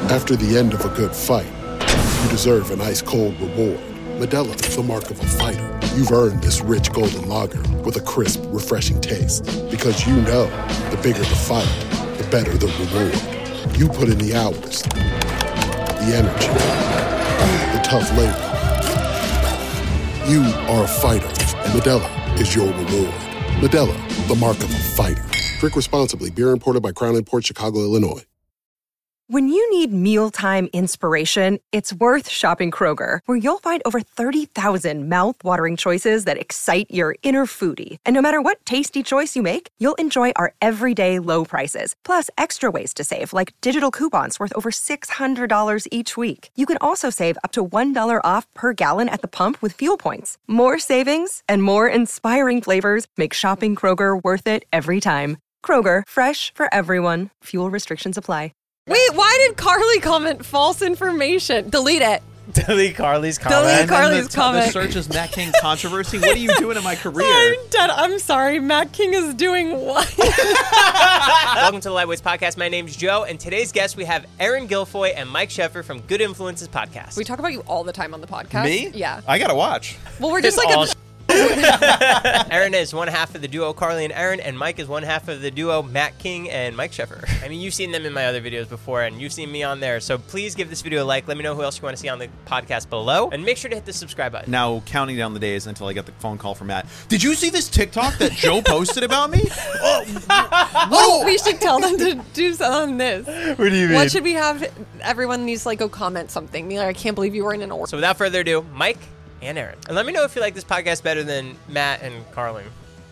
After the end of a good fight, you deserve an ice-cold reward. Modelo is the mark of a fighter. You've earned this rich golden lager with a crisp, refreshing taste. Because you know, the bigger the fight, the better the reward. You put in the hours, the energy, the tough labor. You are a fighter, and Modelo is your reward. Modelo, the mark of a fighter. Drink responsibly. Beer imported by Crown Imports, Chicago, Illinois. When you need mealtime inspiration, it's worth shopping Kroger, where you'll find over 30,000 mouth-watering choices that excite your inner foodie. And no matter what tasty choice you make, you'll enjoy our everyday low prices, plus extra ways to save, like digital coupons worth over $600 each week. You can also save up to $1 off per gallon at the pump with fuel points. More savings and more inspiring flavors make shopping Kroger worth it every time. Kroger, fresh for everyone. Fuel restrictions apply. Wait, why did Carly comment false information? Delete it. Delete Carly's comment. Delete Carly's comment. The search is Matt King controversy. What are you doing in my career? I'm dead. I'm sorry. Matt King is doing what? Welcome to the Lightweights Podcast. My name's Joe, and today's guests we have Erin Guilfoyle and Mike Sheffer from Good Influences Podcast. We talk about you all the time on the podcast. Me? Yeah. I gotta watch. Well, we're just like Erin is one half of the duo Carly and Erin, and Mike is one half of the duo Matt King and Mike Sheffer. I mean, you've seen them in my other videos before, and you've seen me on there, so please give this video a like. Let me know who else you want to see on the podcast below, and make sure to hit the subscribe button. Now, counting down the days until I get the phone call from Matt. Did you see this TikTok that Joe posted about me? Oh, we should tell them to do something on this. What do you mean? What should we have? Everyone needs to go comment something. Be like, I can't believe you were in an order. So without further ado, Mike and Erin. And let me know if you like this podcast better than Matt and Carly.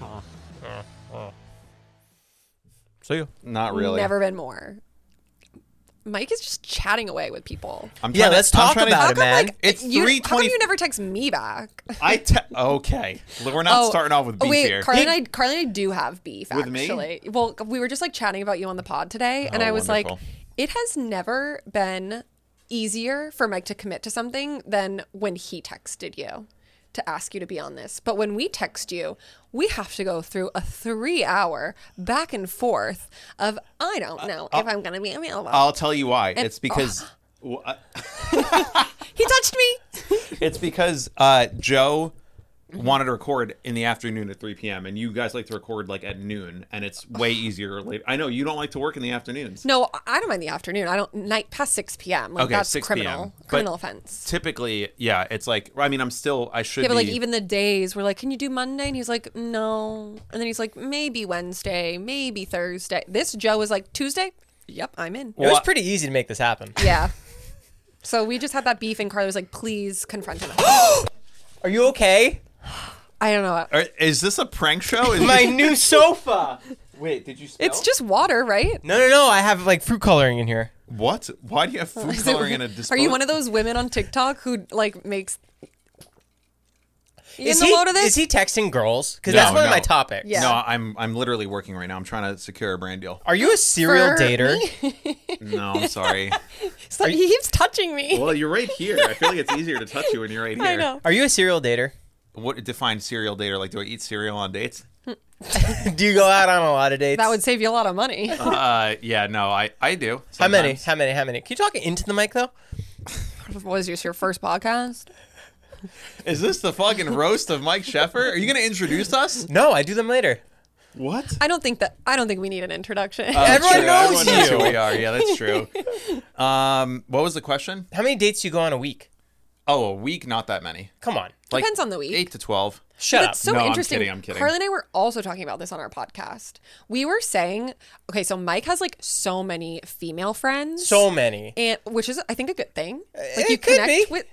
See you. Not really. Never been more. Mike is just chatting away with people. Let's talk about it, man. It's How come 3:20. you never text me back? Okay. We're not starting off with beef wait, here. Carly and I do have beef, With me? actually. Well, we were just chatting about you on the pod today, and I was wonderful. it has never been easier for Mike to commit to something than when he texted you to ask you to be on this. But when we text you, we have to go through a 3-hour back and forth of, I don't know if I'm going to be available. I'll tell you why. It's because... He touched me. It's because Joe wanted to record in the afternoon at 3 p.m. and you guys like to record at noon, and it's way easier late. I know you don't like to work in the afternoons. No, I don't mind the afternoon. I don't night past 6 p.m. Okay, that's 6 criminal. p.m. Criminal But offense. Typically, yeah, it's I should Yeah, but be. even the days we're like, can you do Monday? And he's like, no. And then he's like, maybe Wednesday, maybe Thursday. This Joe is like, Tuesday? Yep, I'm in. It was pretty easy to make this happen. Yeah. So we just had that beef, and Carly was like, please confront him. Are you okay? I don't know. Is this a prank show? My new sofa. Wait, did you spell? It's just water, right? No. I have fruit coloring in here. What? Why do you have food coloring in a disposal? Are you one of those women on TikTok who makes... Is in the load of this? Is he texting girls? Because No, that's one of no. my topics. Yeah. No, I'm literally working right now. I'm trying to secure a brand deal. Are you a serial For dater? No, I'm sorry. So he keeps touching me. Well, you're right here. I feel like it's easier to touch you when you're right here. I know. Are you a serial dater? What defines serial dater? Do I eat cereal on dates? Do you go out on a lot of dates? That would save you a lot of money. Yeah, no, I do. How many? sometimes. How many? Can you talk into the mic though? Was this your first podcast? Is this the fucking roast of Mike Sheffer? Are you going to introduce us? No, I do them later. What? I don't think we need an introduction. Everyone knows Everyone knows you. who we are. Yeah, that's true. What was the question? How many dates do you go on a week? Oh, a week? Not that many. Come on. Depends on the week. 8 to 12. Shut up. That's so No, I'm interesting. kidding, I'm kidding. Carly and I were also talking about this on our podcast. We were saying, okay, so Mike has so many female friends. So many. And which is I think a good thing. It You could connect be. with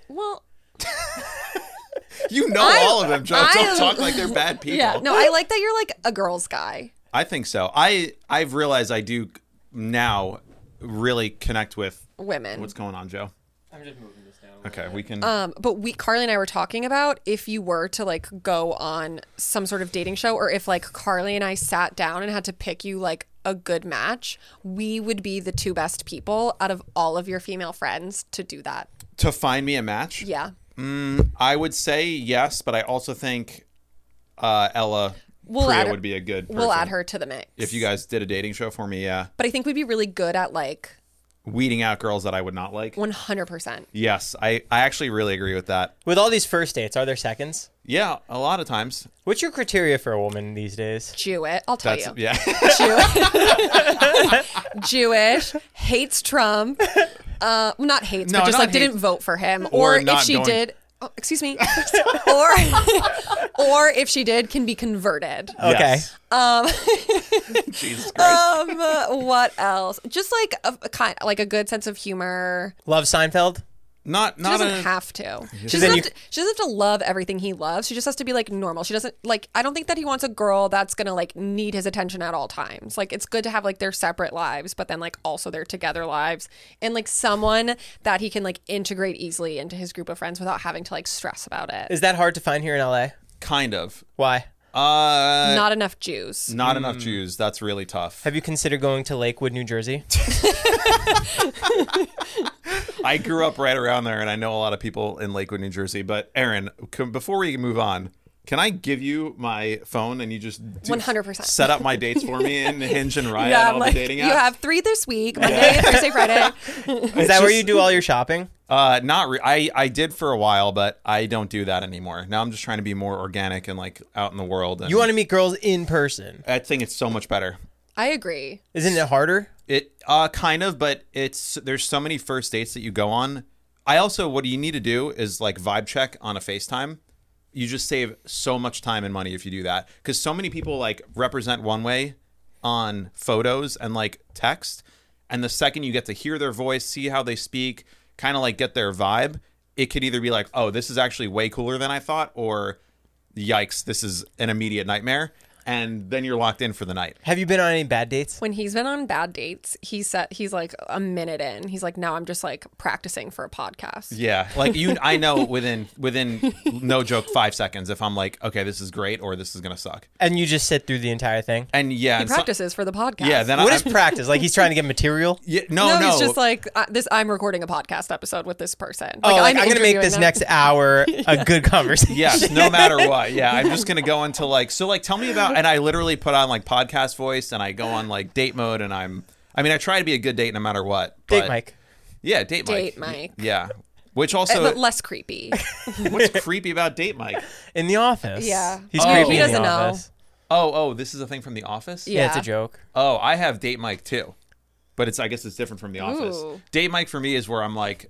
You know all of them, Joe. Don't talk like they're bad people. Yeah. No, I like that you're a girl's guy. I think so. I've realized I do now really connect with Women. What's going on, Joe? I'm just moving this down. Okay, we can. But Carly and I were talking about if you were to go on some sort of dating show, or if Carly and I sat down and had to pick you a good match, we would be the two best people out of all of your female friends to do that. To find me a match? Yeah. I would say yes, but I also think Ella Priya would be a good person. We'll add her to the mix. If you guys did a dating show for me, yeah. But I think we'd be really good at weeding out girls that I would not like. 100%. Yes, I actually really agree with that. With all these first dates, are there seconds? Yeah, a lot of times. What's your criteria for a woman these days? Jewish. I'll tell you. Yeah. Jewish, hates Trump. Not hates, No, but just not like hate. didn't vote for him. Or Or if not she going- did, oh, excuse me. or if she did, can be converted. Okay. Jesus Christ. What else? Just like a kind, like a good sense of humor. Love Seinfeld? Not She doesn't a, have to. She then doesn't, you- she doesn't have to love everything he loves. She just has to be like normal. She doesn't like. I don't think that he wants a girl that's gonna like need his attention at all times. Like it's good to have like their separate lives, but then like also their together lives, and like someone that he can like integrate easily into his group of friends without having to like stress about it. Is that hard to find here in LA? kind of. Why? Not enough Jews. Not enough Jews. That's really tough. Have you considered going to Lakewood, New Jersey? I grew up right around there, and I know a lot of people in Lakewood, New Jersey. But Aaron, before we move on, can I give you my phone and you just 100%. set up my dates for me in Hinge and Riot, Yeah, all like the dating apps? you have 3 this week: Monday, Thursday, Friday. Is that where you do all your shopping? I did for a while, but I don't do that anymore. Now I'm just trying to be more organic and like out in the world. And You want to meet girls in person. I think it's so much better. I agree. Isn't it harder? It kind of, but there's so many first dates that you go on. I also, what you need to do is like vibe check on a FaceTime. You just save so much time and money if you do that, because so many people like represent one way on photos and like text, and the second you get to hear their voice, see how they speak, kind of like get their vibe, it could either be like, oh, this is actually way cooler than I thought, or yikes, this is an immediate nightmare. And then you're locked in for the night. Have you been on any bad dates? When he's been on bad dates, he's like a minute in. He's like, now I'm just like practicing for a podcast. Yeah, like I know within no joke 5 seconds if I'm like, okay, this is great or this is gonna suck. And you just sit through the entire thing? And yeah, He and so- practices for the podcast. yeah. Then What I, is practice? Like he's trying to get material? yeah, No, no. he's just like this. I'm recording a podcast episode with this person. I'm going to make interviewing this them. next hour a good conversation. Yes, no matter what. Yeah, I'm just gonna go into like, so like tell me about, and I literally put on like podcast voice and I go on like date mode, and I try to be a good date no matter what. Date but- Mike. Yeah, date Mike. Date Mike. Yeah. Which also, But less creepy. what's creepy about Date Mike? In the office. Yeah. He's Oh. creepy He in the doesn't know. office. Oh, this is a thing from The Office? Yeah. Yeah, it's a joke. Oh, I have Date Mike too. But I guess it's different from The Office. Ooh. Date Mike for me is where I'm like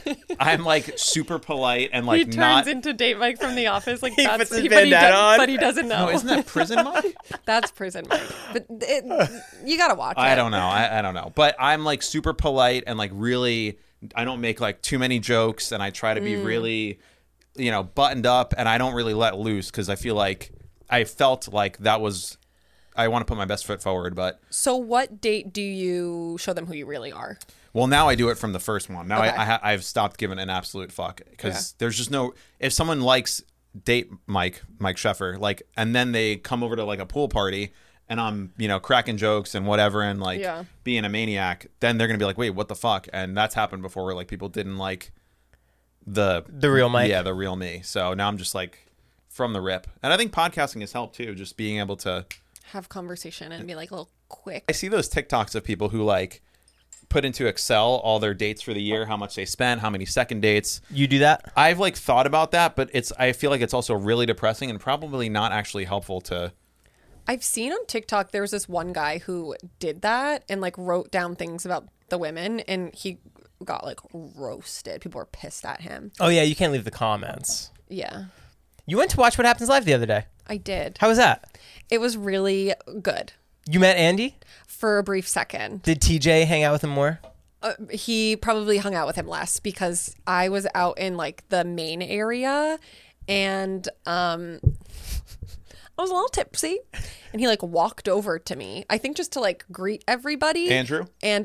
super polite and like He turns not. into Date Mike from The Office. Like He that's puts his but he bandana on. but he doesn't know. No, isn't that Prison Mike? That's Prison Mike. But you gotta watch it. I don't know. I don't know. But I'm like super polite and like really, I don't make like too many jokes, and I try to be really, buttoned up, and I don't really let loose because I feel like I felt like that was. I want to put my best foot forward, but So what date do you show them who you really are? well, now I do it from the first one. Now Okay. I've stopped giving an absolute fuck because there's just no. If someone likes Date Mike Sheffer, like, and then they come over to like a pool party, and I'm cracking jokes and whatever, and like Yeah. being a maniac, then they're gonna be like, wait, what the fuck? And that's happened before, where like people didn't like the real Mike. Yeah, the real me. So now I'm just like from the rip, and I think podcasting has helped too, just being able to. Have conversation and be like a little quick. I see those TikToks of people who like put into Excel all their dates for the year, how much they spent, how many second dates. You do that? I've like thought about that, but I feel like it's also really depressing and probably not actually helpful to. I've seen on TikTok there was this one guy who did that and like wrote down things about the women, and he got like roasted. People were pissed at him. Oh, yeah, you can't leave the comments. Yeah, You went to watch What Happens Live the other day. I did. How was that? It was really good You met Andy? for a brief second. Did TJ hang out with him more? He probably hung out with him less because I was out in like the main area, and I was a little tipsy, and he like walked over to me, I think just to like greet everybody. Andrew? And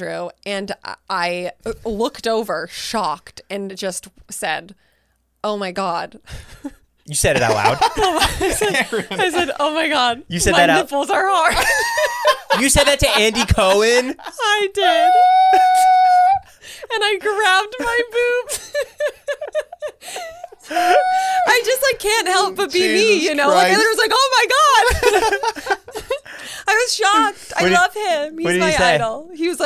I looked over shocked and just said, "Oh my God." You said it out loud. I said, "Oh my God." You said my that out- nipples are hard. You said that to Andy Cohen? I did. And I grabbed my boobs. I just like can't help but be me, Jesus Like I Christ. was like, "Oh my God." I was shocked. I love him. what He's did my he say? idol. He was like,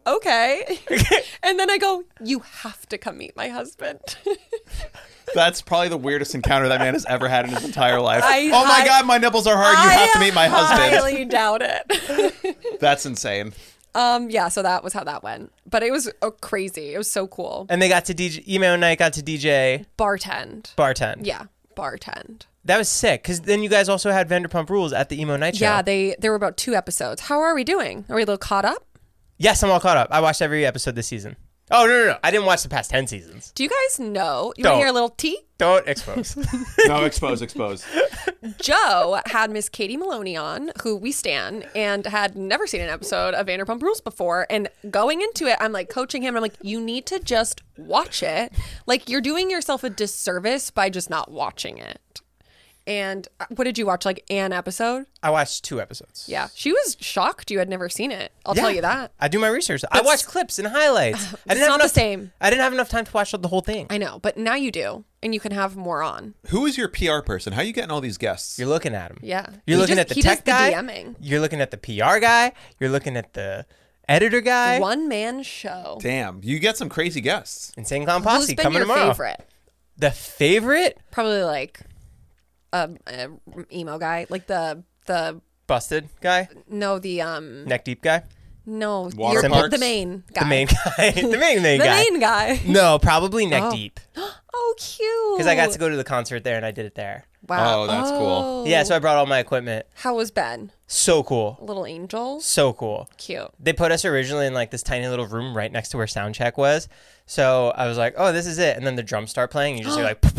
okay. And then I go, you have to come meet my husband. That's probably the weirdest encounter that man has ever had in his entire life. I oh my God, my nipples are hard. You have to meet my husband. I highly doubt it. That's insane. Yeah, so that was how that went. But it was crazy. It was so cool. And they got to DJ, email night got to DJ. Bartend. Yeah, bartend. That was sick, because then you guys also had Vanderpump Rules at the Emo Night Show. Yeah, there were about 2 episodes. How are we doing? Are we a little caught up? Yes, I'm all caught up. I watched every episode this season. Oh, no. I didn't watch the past 10 seasons. Do you guys know? You Don't. want to hear a little tea? Don't expose. No, expose. Joe had Miss Katie Maloney on, who we stan, and had never seen an episode of Vanderpump Rules before. And going into it, I'm like coaching him. I'm like, you need to just watch it. Like, you're doing yourself a disservice by just not watching it. And what did you watch? Like an episode? I watched 2 episodes. Yeah. She was shocked you had never seen it. I'll tell you that. I do my research. I watch clips and highlights. It's not the same. I didn't have enough time to watch the whole thing. I know, but now you do. And you can have more on. Who is your PR person? How are you getting all these guests? You're looking at him. Yeah. You're looking at the tech guy. DMing. You're looking at the PR guy. You're looking at the editor guy. One-man show. Damn, you get some crazy guests. Insane Clown Posse Who's been coming your tomorrow. favorite? The favorite? Probably like a emo guy. Like the Busted guy? no, the Neck deep guy? no, Water you're parks? the main guy. The main guy. the main The guy. main guy. No, probably Neck Oh. Deep. Oh, cute. Because I got to go to the concert there and I did it there. Wow. Oh, that's cool. Yeah, so I brought all my equipment. How was Ben? So cool. Little angel. So cool. Cute. They put us originally in like this tiny little room right next to where sound check was. So I was like, oh, this is it. And then the drums start playing. And you just hear like,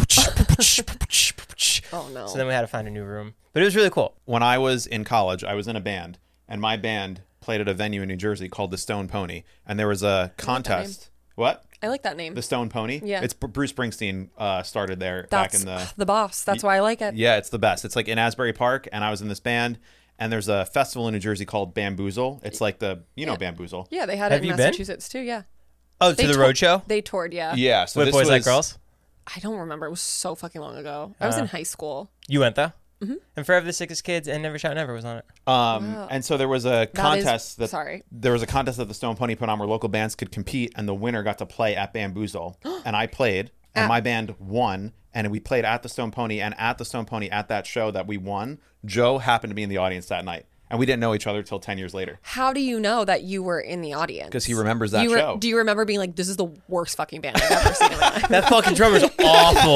Oh no. so then we had to find a new room. But it was really cool. When I was in college, I was in a band, and my band played at a venue in New Jersey called the Stone Pony, and there was a contest. What? I like that name. The Stone Pony? Yeah. It's Bruce Springsteen started there That's back in the boss. That's why I like it. Yeah, it's the best. It's like in Asbury Park, and I was in this band, and there's a festival in New Jersey called Bamboozle. It's like Bamboozle. Yeah, they had Have it you in been? Massachusetts too. Yeah. Oh, to the road show? They toured. Yeah. Yeah. So With this Boys Like was- Girls? I don't remember. It was so fucking long ago. I was in high school. You went though? Mm-hmm. And Forever the Sickest Kids and Never Shout Never was on it. And so there was a contest there was a contest that the Stone Pony put on where local bands could compete, and the winner got to play at Bamboozle. And I played, and my band won, and we played at the Stone Pony, and at the Stone Pony at that show that we won, Joe happened to be in the audience that night. And we didn't know each other till 10 years later. How do you know that you were in the audience? Because he remembers that show. Do you remember being like, this is the worst fucking band I've ever seen in my life? That fucking drummer's awful.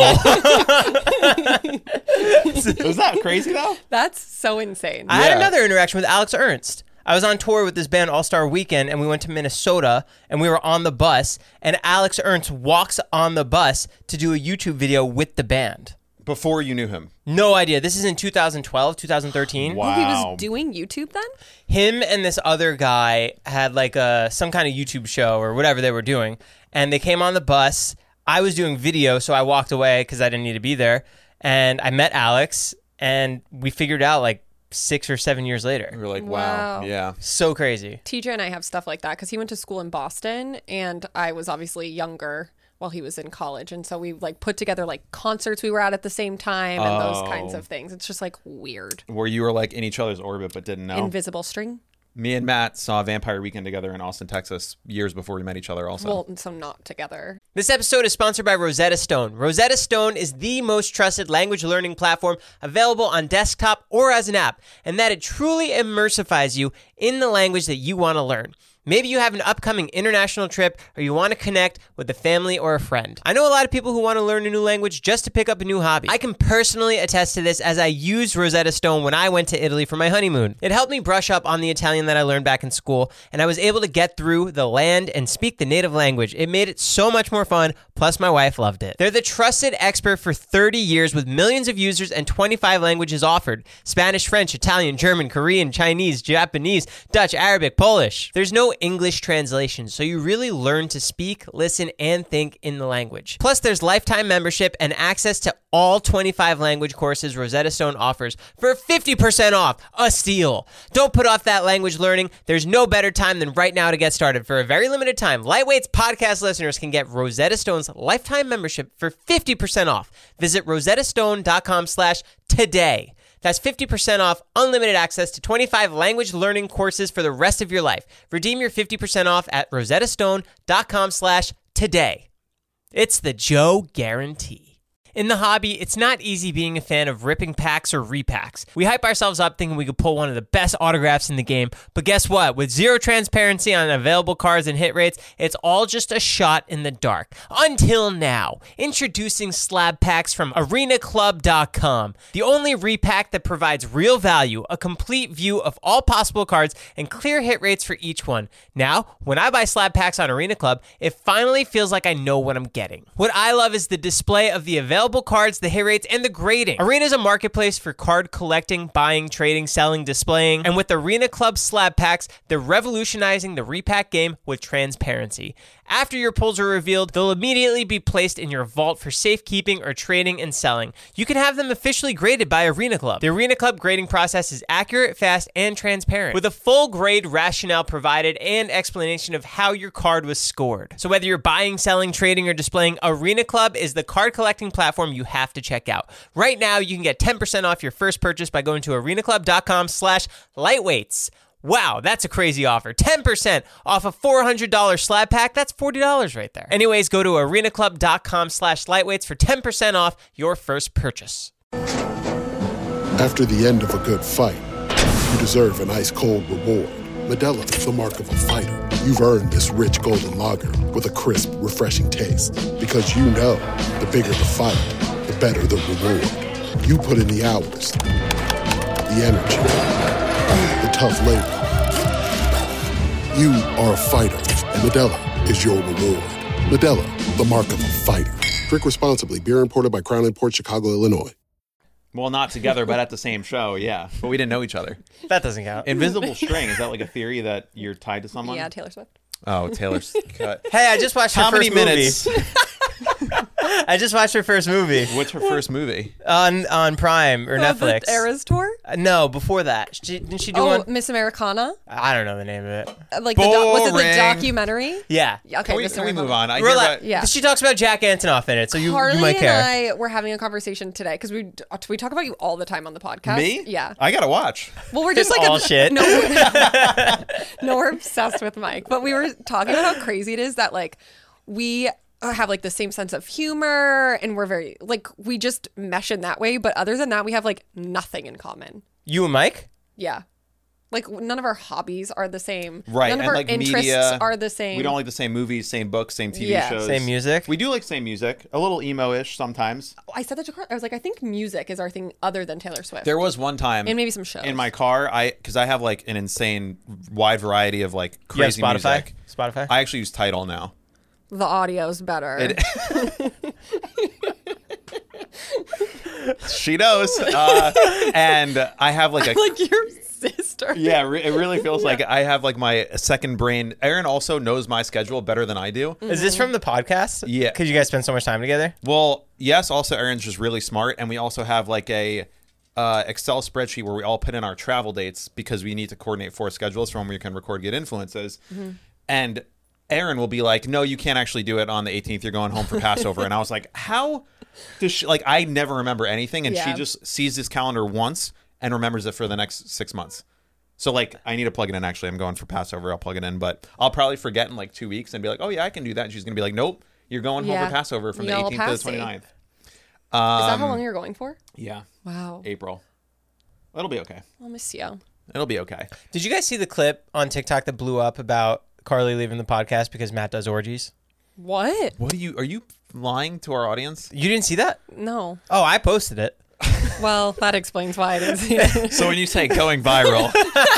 Was that crazy though? That's so insane. I had Yeah. another interaction with Alex Ernst. I was on tour with this band All Star Weekend, and we went to Minnesota, and we were on the bus, and Alex Ernst walks on the bus to do a YouTube video with the band. Before you knew him. No idea. This is in 2012, 2013. Wow. Oh, he was doing YouTube then? Him and this other guy had like some kind of YouTube show or whatever they were doing, and they came on the bus. I was doing video, so I walked away because I didn't need to be there, and I met Alex, and we figured out like 6 or 7 years later. We were like, wow. Wow. Yeah. So crazy. TJ and I have stuff like that because he went to school in Boston and I was obviously younger while he was in college. And so we like put together like concerts we were at the same time and those kinds of things. It's just like weird. Where you were like in each other's orbit but didn't know. Invisible string. Me and Matt saw Vampire Weekend together in Austin, Texas years before we met each other also. Well, so not together. This episode is sponsored by Rosetta Stone. Rosetta Stone is the most trusted language learning platform available on desktop or as an app, and that it truly immersifies you in the language that you want to learn. Maybe you have an upcoming international trip or you want to connect with a family or a friend. I know a lot of people who want to learn a new language just to pick up a new hobby. I can personally attest to this as I used Rosetta Stone when I went to Italy for my honeymoon. It helped me brush up on the Italian that I learned back in school, and I was able to get through the land and speak the native language. It made it so much more fun, plus my wife loved it. They're the trusted expert for 30 years with millions of users and 25 languages offered. Spanish, French, Italian, German, Korean, Chinese, Japanese, Dutch, Arabic, Polish. There's no English translation, so you really learn to speak, listen, and think in the language. Plus, there's lifetime membership and access to all 25 language courses Rosetta Stone offers for 50% off. A steal. Don't put off that language learning. There's no better time than right now to get started. For a very limited time, Lightweight's podcast listeners can get Rosetta Stone's lifetime membership for 50% off. Visit rosettastone.com/today. That's 50% off unlimited access to 25 language learning courses for the rest of your life. Redeem your 50% off at rosettastone.com/today. It's the Joe Guarantee. In the hobby, it's not easy being a fan of ripping packs or repacks. We hype ourselves up thinking we could pull one of the best autographs in the game, but guess what? With zero transparency on available cards and hit rates, it's all just a shot in the dark. Until now, introducing slab packs from arenaclub.com, the only repack that provides real value, a complete view of all possible cards, and clear hit rates for each one. Now, when I buy slab packs on Arena Club, it finally feels like I know what I'm getting. What I love is the display of the available cards, the hit rates, and the grading. Arena is a marketplace for card collecting, buying, trading, selling, displaying, and with Arena Club slab packs, they're revolutionizing the repack game with transparency. After your pulls are revealed, they'll immediately be placed in your vault for safekeeping or trading and selling. You can have them officially graded by Arena Club. The Arena Club grading process is accurate, fast, and transparent, with a full grade rationale provided and explanation of how your card was scored. So whether you're buying, selling, trading, or displaying, Arena Club is the card collecting platform you have to check out. Right now, you can get 10% off your first purchase by going to arenaclub.com/lightweights. Wow, that's a crazy offer. 10% off a $400 slab pack. That's $40 right there. Anyways, go to arenaclub.com/lightweights for 10% off your first purchase. After the end of a good fight, you deserve an ice-cold reward. Modelo is the mark of a fighter. You've earned this rich golden lager with a crisp, refreshing taste. Because you know, the bigger the fight, the better the reward. You put in the hours, the energy, the tough labor. You are a fighter, and Modelo is your reward. Modelo, the mark of a fighter. Drink responsibly. Beer imported by Crown Imports, Chicago, Illinois. Well, not together, but at the same show, yeah. But we didn't know each other. That doesn't count. Invisible string, is that like a theory that you're tied to someone? Yeah, Taylor Swift. Oh, Taylor's cut. Hey, I just watched her How first many minutes? movie. I just watched her first movie What's her first movie? on Prime or Netflix. The Eras Tour? No, before that. Didn't she do Oh, one? Miss Americana? I don't know the name of it. Like was it the Boring. documentary? Yeah. Yeah, okay, Can we Miss move Americana. on? I hear Relax. about- Yeah. She talks about Jack Antonoff in it, so you Carly might care. and I were having a conversation today because we talk about you all the time on the podcast. Me? Yeah. I gotta watch. Well, we're just like all shit. No, no, we're obsessed with Mike. But we were talking about how crazy it is that like we have like the same sense of humor and we're very like we just mesh in that way. But other than that, we have like nothing in common. You and Mike? Yeah. Like none of our hobbies are the same. Right. None of and our like interests media, are the same. We don't like the same movies, same books, same TV Yeah. shows. Same music? We do like same music. A little emo-ish sometimes. I said that to Carl. I was like, I think music is our thing other than Taylor Swift. There was one time And maybe some shows. in my car, because I have like an insane wide variety of like You have crazy Spotify? music. Spotify? I actually use Tidal now. The audio's better. She knows. And I have like a like your sister. yeah, it really feels like I have like my second brain. Aaron also knows my schedule better than I do. Is this from the podcast? Yeah. Because you guys spend so much time together? Well, yes. Also, Aaron's just really smart, and we also have like a Excel spreadsheet where we all put in our travel dates because we need to coordinate 4 schedules from when we can record Get Influences. And Aaron will be like, "No, you can't actually do it on the 18th. You're going home for Passover." And I was like, "How does she?" Like, I never remember anything, and she Yeah. just sees this calendar once and remembers it for the next 6 months. So like, I need to plug it in. Actually, I'm going for Passover. I'll plug it in, but I'll probably forget in like 2 weeks and be like, "Oh yeah, I can do that." And she's gonna be like, "Nope, you're going home Yeah. for Passover from You the know, 18th to the passy. 29th." Is that how long you're going for? Yeah, Wow. April. It'll be okay. I'll miss you. It'll be okay. Did you guys see the clip on TikTok that blew up about Carly leaving the podcast because Matt does orgies? What? What are you lying to our audience? You didn't see that? No. Oh, I posted it. Well, that explains why I didn't see it. So when you say going viral,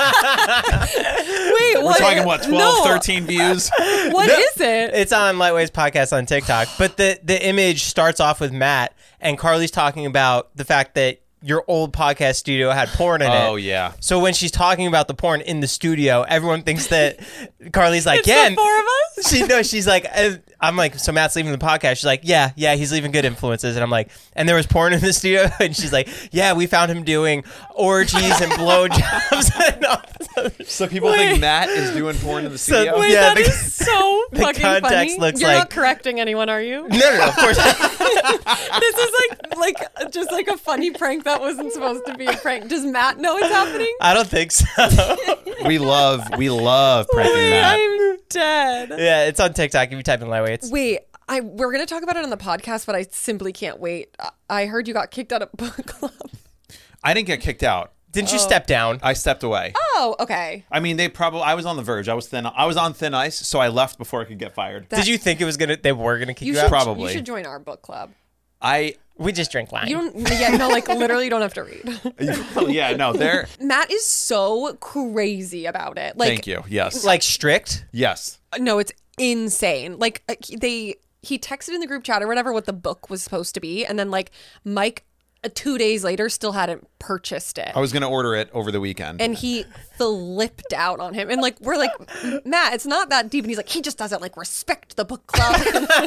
Wait, we're what? talking what, 12, No. 13 views? What is it? It's on Lightweight's podcast on TikTok. But the image starts off with Matt, and Carly's talking about the fact that your old podcast studio had porn in it. Oh, yeah. So when she's talking about the porn in the studio, everyone thinks that Carly's like, It's yeah. the four of us? She's like, I'm like, so Matt's leaving the podcast. She's like, yeah, he's leaving good influences. And I'm like, and there was porn in the studio. And she's like, yeah, we found him doing orgies and blowjobs. And all this other So people think Matt is doing porn in the studio? Wait, Yeah, that is so the fucking context funny. looks You're like- not correcting anyone, are you? No, of course not. This is like just like a funny prank that wasn't supposed to be a prank. Does Matt know it's happening? I don't think so. We love pranking Wait, Matt. I'm dead. Yeah, it's on TikTok if you type in lightweights. Wait, we're gonna talk about it on the podcast, but I simply can't wait. I heard you got kicked out of book club. I didn't get kicked out. Didn't you step down? I stepped away. Oh, okay. I mean, I was on the verge. I was on thin ice, so I left before I could get fired. Did you think they were gonna kick you, You out? should Probably. You should join our book club. We just drink wine. You don't. Yeah, no, like literally, you don't have to read. Yeah, no, they're. Matt is so crazy about it. Like, Thank you. Yes. like strict? Yes. no, it's insane. Like he texted in the group chat or whatever what the book was supposed to be, and then like Mike 2 days later still hadn't purchased it. I was gonna order it over the weekend. And he flipped out on him. And like we're like, Matt, it's not that deep. And he's like, he just doesn't like respect the book club.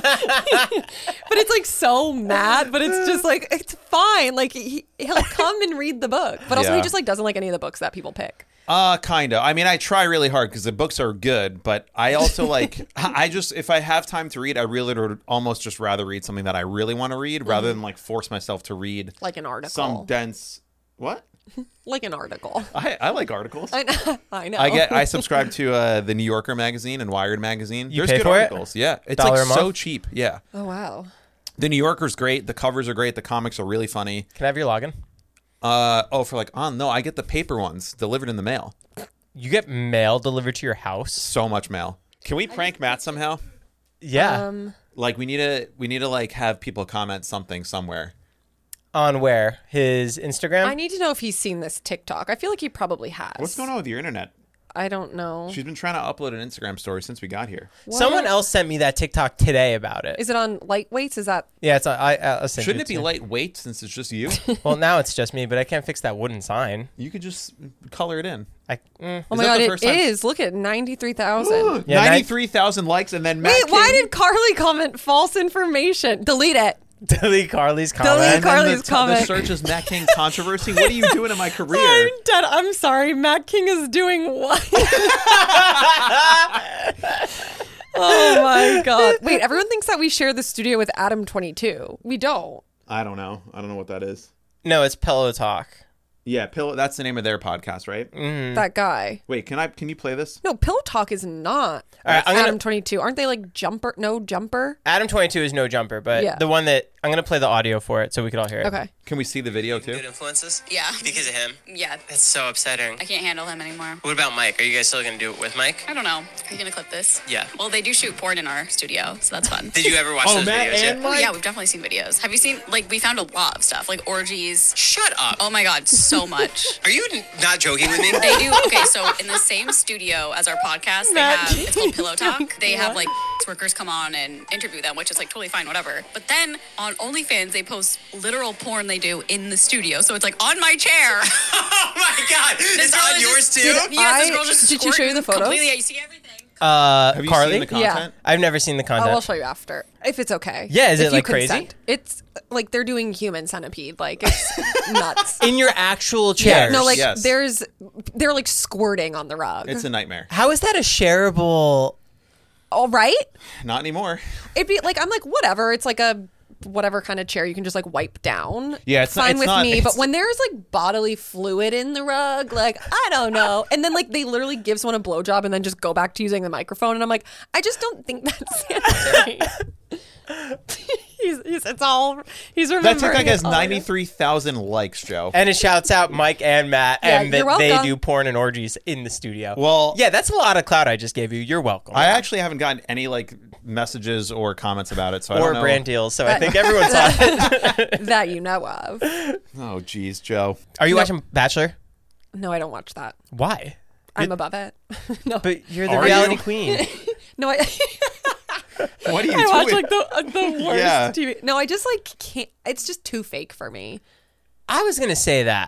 But it's like so mad, but it's just like it's fine. Like he'll come and read the book. But also Yeah. he just like doesn't like any of the books that people pick. Kind of. I mean, I try really hard because the books are good, but I also like, if I have time to read, I really would almost just rather read something that I really want to read rather than like force myself to read Like an article. some dense, what? Like an article. I like articles. I know. I subscribe to the New Yorker magazine and Wired magazine. You There's pay good for it? articles. Yeah. It's $1 like a month? so cheap. Yeah. Oh, wow. The New Yorker's great. The covers are great. The comics are really funny. Can I have your login? No, I get the paper ones delivered in the mail. You get mail delivered to your house? So much mail. Can we prank Matt somehow? Yeah. Like we need to like have people comment something somewhere. On where? His Instagram? I need to know if he's seen this TikTok. I feel like he probably has. What's going on with your internet? I don't know. She's been trying to upload an Instagram story since we got here. Someone else sent me that TikTok today about it. Is it on Lightweights? Is that Yeah, it's on. I'll send Shouldn't it be to you. lightweight since it's just you? Well, now it's just me, but I can't fix that wooden sign. You could just color it in. Oh Is my that god, the it first time- is. Look at 93,000. Yeah, 93,000 likes and then Matt Wait, why King- did Carly comment false information? Delete it. Delete Carly's comment. Delete and then Carly's the comment. search is Matt King controversy. What are you doing in my career? I'm dead. I'm sorry. Matt King is doing what? Oh my god. Wait, everyone thinks that we share the studio with Adam22. We don't. I don't know. I don't know what that is. No, it's Pillow Talk. Yeah, Pillow. That's the name of their podcast, right? That guy. Wait, can you play this? No, Pillow Talk is not. All right, I'm gonna- Adam22. Aren't they like Jumper? No, Jumper? Adam 22 is no jumper, but Yeah. the one that I'm gonna play the audio for it so we could all hear it. Okay. Can we see the video too? Good influences? Yeah. Because of him? Yeah. That's so upsetting. I can't handle him anymore. What about Mike? Are you guys still gonna do it with Mike? I don't know. Are you gonna clip this? Yeah. Well, they do shoot porn in our studio, so that's fun. Did you ever watch those Matt videos and yet? Oh, yeah, we've definitely seen videos. Have you seen, like, we found a lot of stuff, like orgies. Shut up. Oh my god, so much. Are you not joking with me? They do. Okay, so in the same studio as our podcast, they have, it's called Pillow Talk. They have, like, workers come on and interview them, which is, like, totally fine, whatever. But then on OnlyFans, they post literal porn they do in the studio. So it's, like, on my chair. Oh my god. It's girl on is yours just- too? Yes, this girl just Did she show you the squirting photos? completely. Yeah, you see everything. Have you Carly? seen the content? Yeah. I've never seen the Oh, content. I'll show you after. If it's okay. Yeah, is If it, you like, crazy? consent. It's like they're doing Human Centipede. Like, it's nuts. In your actual chair. No, like, Yes. they're like squirting on the rug. It's a nightmare. How is that a shareable? All right. Not anymore. It'd be like, I'm like, whatever. It's like a whatever kind of chair you can just like wipe down. Yeah, it's not- fine it's with not- me. it's- But when there's like bodily fluid in the rug, like, I don't know. And then like they literally give someone a blowjob and then just go back to using the microphone. And I'm like, I just don't think that's sanitary. he's That remembering TikTok has it all. 93,000 likes, Joe. And it shouts out Mike and Matt, Yeah, and that you're they welcome. do porn and orgies in the studio. Well- yeah, that's a lot of clout I just gave you. You're welcome. I actually haven't gotten any like messages or comments about it, so I or don't know. brand deals, so I think everyone saw it. that you know of. Oh, geez, Joe. Are you watching Bachelor? No, I don't watch that. Why? I'm above it. No, But you're the Are reality you? queen. no, I What are you I watch doing? like the worst Yeah. TV. No, I just like can't. It's just too fake for me. I was gonna say that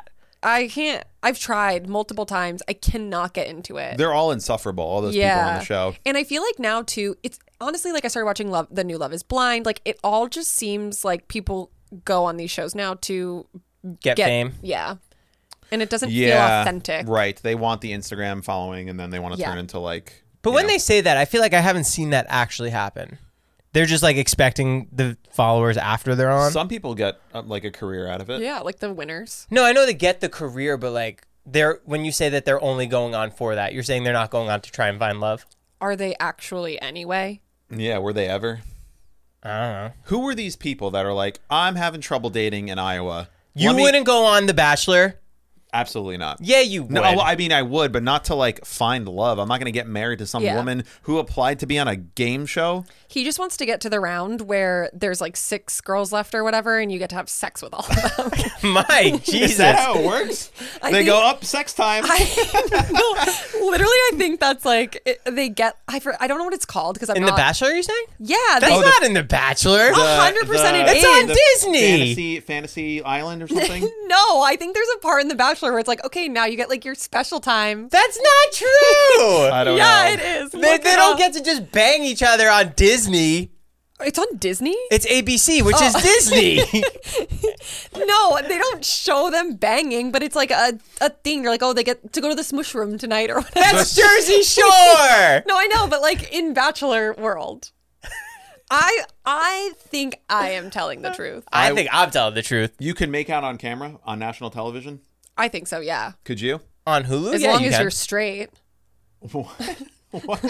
I can't. I've tried multiple times. I cannot get into it. They're all insufferable, all those people on the show. And I feel like now too, it's honestly like I started watching the new Love is Blind. Like it all just seems like people go on these shows now to Get fame. Yeah. And it doesn't feel authentic. Right. They want the Instagram following, and then they want to turn into like. But when they say that, I feel like I haven't seen that actually happen. They're just like expecting the followers after they're on. Some people get like a career out of it. Yeah, like the winners. No, I know they get the career, but like when you say that they're only going on for that, you're saying they're not going on to try and find love. Are they actually anyway? Yeah, were they ever? I don't know. Who were these people that are like, I'm having trouble dating in Iowa? You wouldn't go on The Bachelor? Absolutely not. Yeah, you would. No, well, I mean, I would, but not to like find love. I'm not going to get married to some woman who applied to be on a game show. He just wants to get to the round where there's like 6 girls left or whatever, and you get to have sex with all of them. Mike, Jesus. Is that how it works? They go up, sex time. Literally, I think that's like they get. I don't know what it's called because I'm in not. The Bachelor. You're saying? Yeah, that's not in The Bachelor. 100% it It's is. on Disney. Fantasy Island or something. No, I think there's a part in The Bachelor where it's like, okay, now you get like your special time. That's not true. I don't know. Yeah, it is. They don't get to just bang each other on Disney. It's on Disney? It's ABC, which is Disney. No, they don't show them banging, but it's like a thing. They're like, oh, they get to go to the smush room tonight or whatever. That's Jersey Shore. No, I know, but like in Bachelor world. I think I am telling the truth. I think I'm telling the truth. You can make out on camera on national television? I think so, yeah. Could you? On Hulu? As Yeah, long you as can. you're straight. What?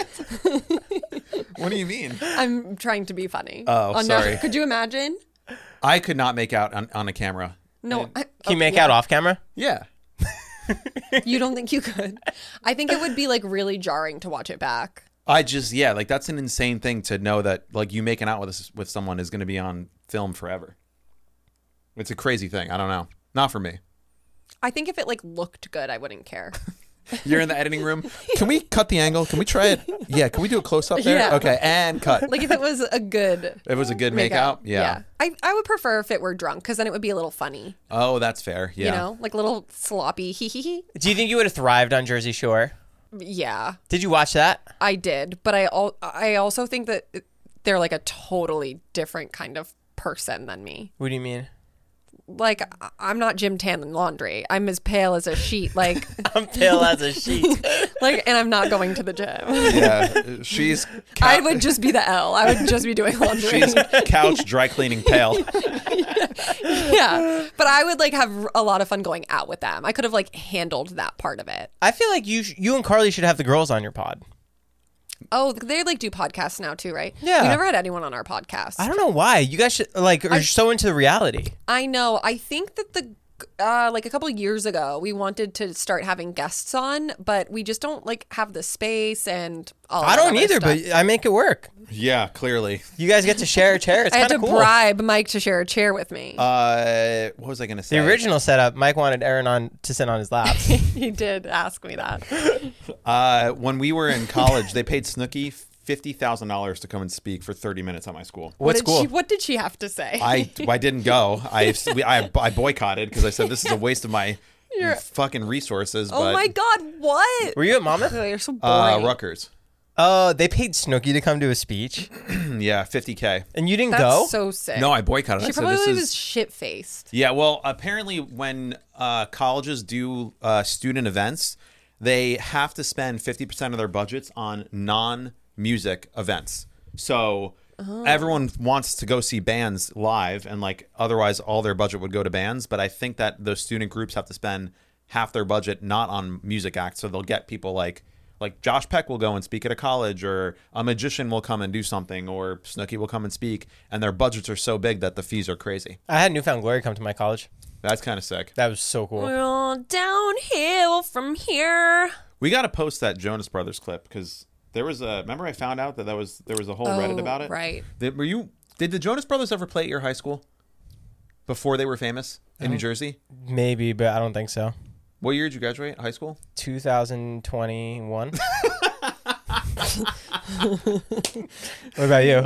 What do you mean? I'm trying to be funny. Oh, sorry. Could you imagine? I could not make out on a camera. No. Can you make out off camera? Yeah. You don't think you could? I think it would be like really jarring to watch it back. Like that's an insane thing to know that like you making out with someone is going to be on film forever. It's a crazy thing. I don't know. Not for me. I think if it like looked good, I wouldn't care. You're in the editing room. Can we cut the angle? Can we try it? Yeah. Can we do a close up there? Yeah. Okay. And cut. Like if it was a good If it was a good makeout. Yeah. I would prefer if it were drunk because then it would be a little funny. Oh, that's fair. Yeah. You know, like a little sloppy hee hee hee. Do you think you would have thrived on Jersey Shore? Yeah, Did you watch that? I did. But I also think that they're like a totally different kind of person than me. What do you mean? Like, I'm not Jim Tan in laundry. I'm as pale as a sheet. Like, I'm pale as a sheet. like, and I'm not going to the gym. Yeah. She's I would just be the L. I would just be doing laundry. she's couch dry cleaning pale. Yeah, but I would like have a lot of fun going out with them. I could have like handled that part of it. I feel like you and Carly should have the girls on your pod. Oh, they like do podcasts now too, right? Yeah. We never had anyone on our podcast. I don't know why. You guys should like are so into the reality. I know. I think that like a couple of years ago, we wanted to start having guests on, but we just don't like have the space and all. I that don't other either, stuff. but I make it work. Yeah, clearly. You guys get to share a chair. It's I had kind to of cool. bribe Mike to share a chair with me. What was I going to say? The original setup, Mike wanted Aaron on to sit on his lap. He did ask me that. When we were in college, they paid Snooki $50,000 to come and speak for 30 minutes at my school. What school? What did she have to say? I didn't go. I boycotted because I said this is a waste of my fucking resources. Oh but, my God! What? Were you at Monmouth? You're so boring. Rutgers. Oh, they paid Snooki to come to a speech, Yeah, $50K. and you didn't That's go. so sick. No, I boycotted. She I said, probably this was is shit faced. Yeah, well, apparently when colleges do student events, they have to spend 50% of their budgets on non-music events. So everyone wants to go see bands live, and like otherwise all their budget would go to bands. But I think that those student groups have to spend half their budget not on music acts, so they'll get people like Josh Peck will go and speak at a college, or a magician will come and do something, or Snooki will come and speak, and their budgets are so big that the fees are crazy. I had Newfound Glory come to my college. That's kind of sick. That was so cool. We're all downhill from here. We got to post that Jonas Brothers clip because there was a. Remember, I found out that there was a whole Reddit about it. Right. Did the Jonas Brothers ever play at your high school before they were famous in New Jersey? Maybe, but I don't think so. What year did you graduate high school? 2021. What about you?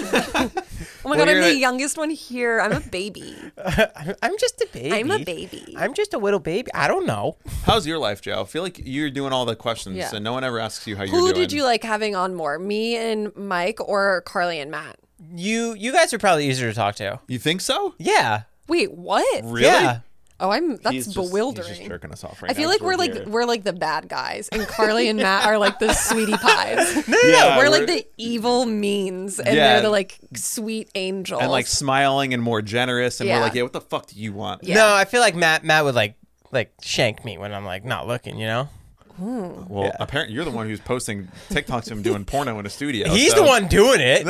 Oh my God, I'm the youngest one here. I'm a baby. I'm just a baby. I'm a baby. I'm just a little baby. I don't know. How's your life, Joe? I feel like you're doing all the questions Yeah. and no one ever asks you how you're Who doing. did you like having on more, me and Mike or Carly and Matt? You guys are probably easier to talk to. You think so? Yeah. Wait, what? Really? Yeah. Oh, that's He's bewildering. He's just jerking us off right I feel now. like It's we're like the bad guys, and Carly and Matt are like the sweetie pies. Yeah, we're like the evil means, and Yeah. they're the like sweet angels. and like smiling and more generous, and we're Yeah. like, yeah, what the fuck do you want? Yeah. No, I feel like Matt would like shank me when I'm like not looking, you know? Well, apparently you're the one who's posting TikToks of him doing porno in a studio. He's so- the one doing it.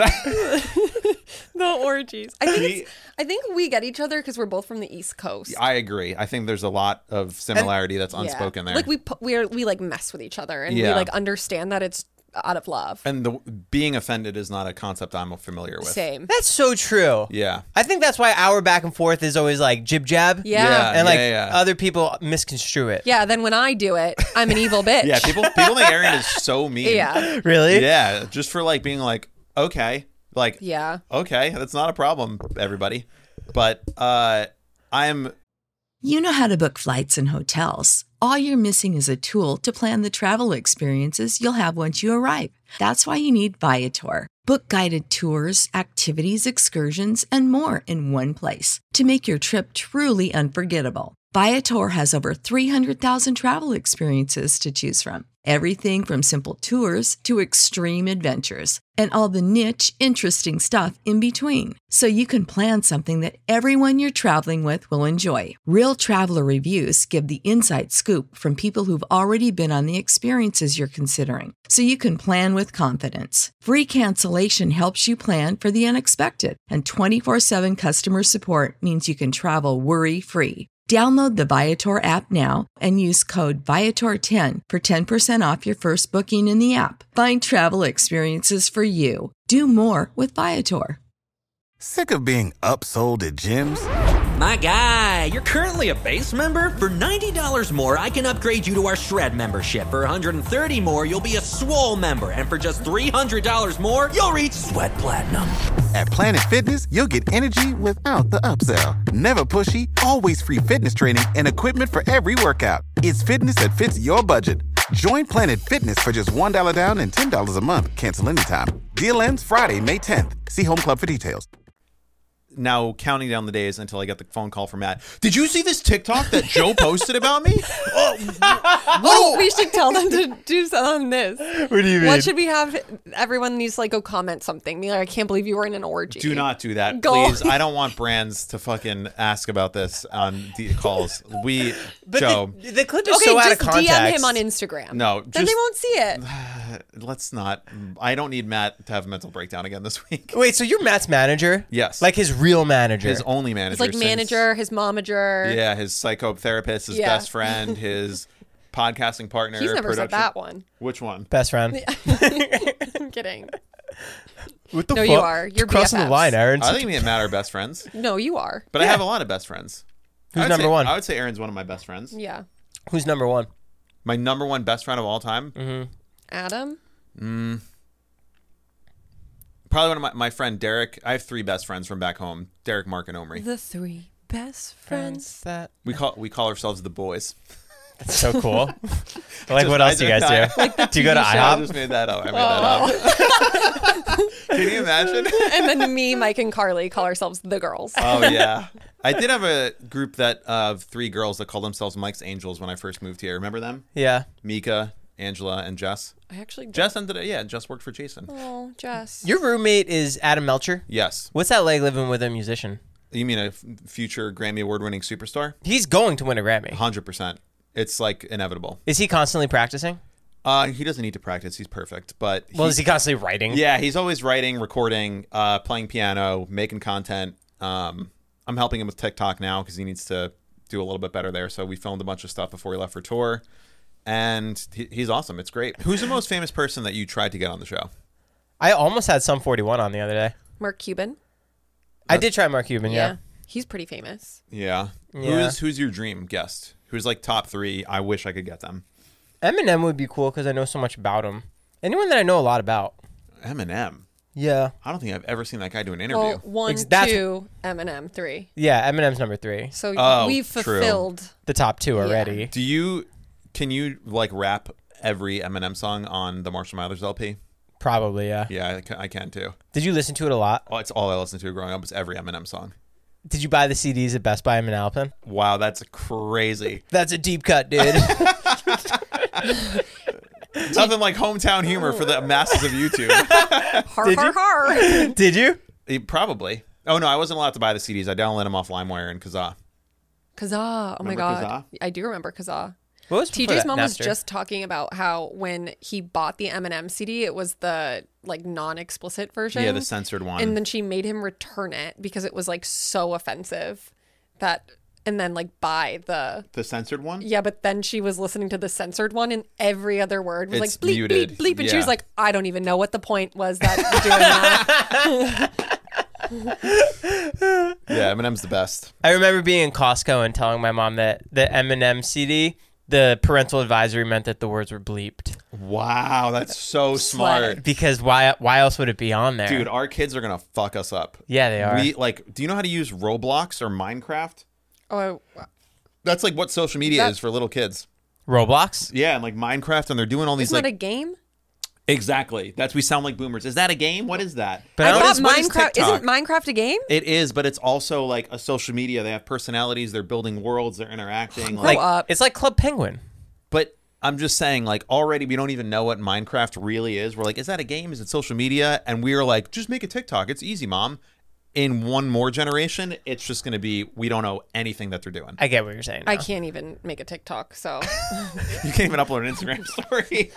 the orgies. I think we get each other because we're both from the East Coast. I agree. I think there's a lot of similarity that's Yeah. unspoken there. Like we like mess with each other, and we Yeah. like understand that it's out of love. and the being offended is not a concept I'm familiar with. Same. That's so true. Yeah. I think that's why our back and forth is always like jib jab. Yeah. And like yeah. other people misconstrue it. Yeah. Then when I do it, I'm an evil bitch. Yeah, people think Aaron is so mean. Yeah. Really? Yeah, just for like being like, okay. Like, Yeah. okay, that's not a problem, everybody. But I'm You know how to book flights and hotels. All you're missing is a tool to plan the travel experiences you'll have once you arrive. That's why you need Viator. Book guided tours, activities, excursions, and more in one place to make your trip truly unforgettable. Viator has over 300,000 travel experiences to choose from. Everything from simple tours to extreme adventures and all the niche, interesting stuff in between. So you can plan something that everyone you're traveling with will enjoy. Real traveler reviews give the inside scoop from people who've already been on the experiences you're considering. So you can plan with confidence. Free cancellation helps you plan for the unexpected. And 24/7 customer support means you can travel worry-free. Download the Viator app now and use code Viator10 for 10% off your first booking in the app. Find travel experiences for you. Do more with Viator. Sick of being upsold at gyms? My guy, you're currently a base member. For $90 more, I can upgrade you to our Shred membership. For $130 more, you'll be a Swole member. And for just $300 more, you'll reach Sweat Platinum. At Planet Fitness, you'll get energy without the upsell. Never pushy, always free fitness training and equipment for every workout. It's fitness that fits your budget. Join Planet Fitness for just $1 down and $10 a month. Cancel anytime. Deal ends Friday, May 10th. See Home Club for details. now counting down the days until I get the phone call from Matt. Did you see this TikTok that Joe posted about me? Oh, we should tell them to do something on this. What do you mean? What should we have? Everyone needs to like go comment something. Be like, I can't believe you were in an orgy. Do not do that, Go. please. I don't want brands to fucking ask about this on the calls. But Joe, the clip is Okay, so out just of context. DM him on Instagram. No, then they just- won't see it. let's not. I don't need Matt to have a mental breakdown again this week. Wait, so you're Matt's manager? Yes. Like his real manager. His only manager. It's like since- manager, his momager. Yeah, his psychotherapist, his Yeah. best friend, his podcasting partner. He's never said production- that one. Which one? Best friend. I'm kidding. What the No, fuck? you are. You're crossing the BFFs. line, Aaron. I think me and Matt are best friends, No, you are. but I have a lot of best friends. Who's I would number say- one? I would say Aaron's one of my best friends. Yeah. Who's number one? My number one best friend of all time. Mm-hmm. Adam? Probably one of my friend Derek. I have three best friends from back home: Derek, Mark, and Omri. The three best friends. That We call ourselves the boys. That's so cool. Like, what else do you guys do? Do you go to I IHOP? just made that up. I made that up. Can you imagine? And then me, Mike, and Carly call ourselves the girls. Oh yeah. I did have a group that of three girls that called themselves Mike's Angels when I first moved here. Remember them? Yeah. Mika, Angela, and Jess. I actually don't. Jess Jess worked for Jason. Oh, Jess. Your roommate is Adam Melcher. Yes. What's that like living with a musician? You mean a future Grammy award-winning superstar? He's going to win a Grammy. 100%. It's like inevitable. Is he constantly practicing? He doesn't need to practice. He's perfect. But Well, is he constantly writing? Yeah, he's always writing, recording, playing piano, making content. I'm helping him with TikTok now because he needs to do a little bit better there. So we filmed a bunch of stuff before he left for tour. And he's awesome. It's great. Who's the most famous person that you tried to get on the show? I almost had Sum 41 on the other day. Mark Cuban. I did try Mark Cuban, yeah. He's pretty famous. Yeah. Yeah. Who's your dream guest? Who's like top three? I wish I could get them. Eminem would be cool because I know so much about him. Anyone that I know a lot about. Eminem. Yeah. I don't think I've ever seen that guy do an interview. Well, 1, That's- 2, Eminem, 3. Yeah, Eminem's number 3. So Oh, we've true. fulfilled. The top 2 already. Can you like rap every Eminem song on the Marshall Mathers LP? Probably, yeah. Yeah, I can too. Did you listen to it a lot? Oh, it's all I listened to growing up was every Eminem song. Did you buy the CDs at Best Buy in Manalapan? Wow, that's crazy. That's a deep cut, dude. Nothing like hometown humor for the masses of YouTube. Har, har, har. Did you? Probably. Oh no, I wasn't allowed to buy the CDs. I downloaded them off LimeWire and Kazaa. Kazaa. Oh my Remember God. Kazaa? I do remember Kazaa. What was before TJ's that? mom was Napster? just talking about how when he bought the Eminem CD, it was the like non-explicit version. Yeah, the censored one. And then she made him return it because it was like so offensive that, and then like buy the. The censored one? Yeah, but then she was listening to the censored one, and every other word was It's like bleep, muted. bleep, bleep, and she Yeah. was like, "I don't even know what the point was that doing that." Yeah, Eminem's the best. I remember being in Costco and telling my mom that the Eminem CD, the parental advisory meant that the words were bleeped. Wow, that's so smart. Because why else would it be on there? Dude, our kids are going to fuck us up. Yeah, they are. Do you know how to use Roblox or Minecraft? Oh, That's like what social media is for little kids. Roblox? Yeah, and like Minecraft, and they're doing all these isn't like that a game? Exactly. We sound like boomers. Is that a game? What is that? But I I thought don't- what is Minecraft TikTok? isn't Minecraft a game? It is, but it's also like a social media. They have personalities. They're building worlds. They're interacting. Grow Like, up. It's like Club Penguin. but I'm just saying, like, already we don't even know what Minecraft really is. We're like, is that a game? Is it social media? And we are like, just make a TikTok. It's easy, Mom. In one more generation, it's just going to be, we don't know anything that they're doing. I get what you're saying. I now. can't even make a TikTok, so You can't even upload an Instagram story.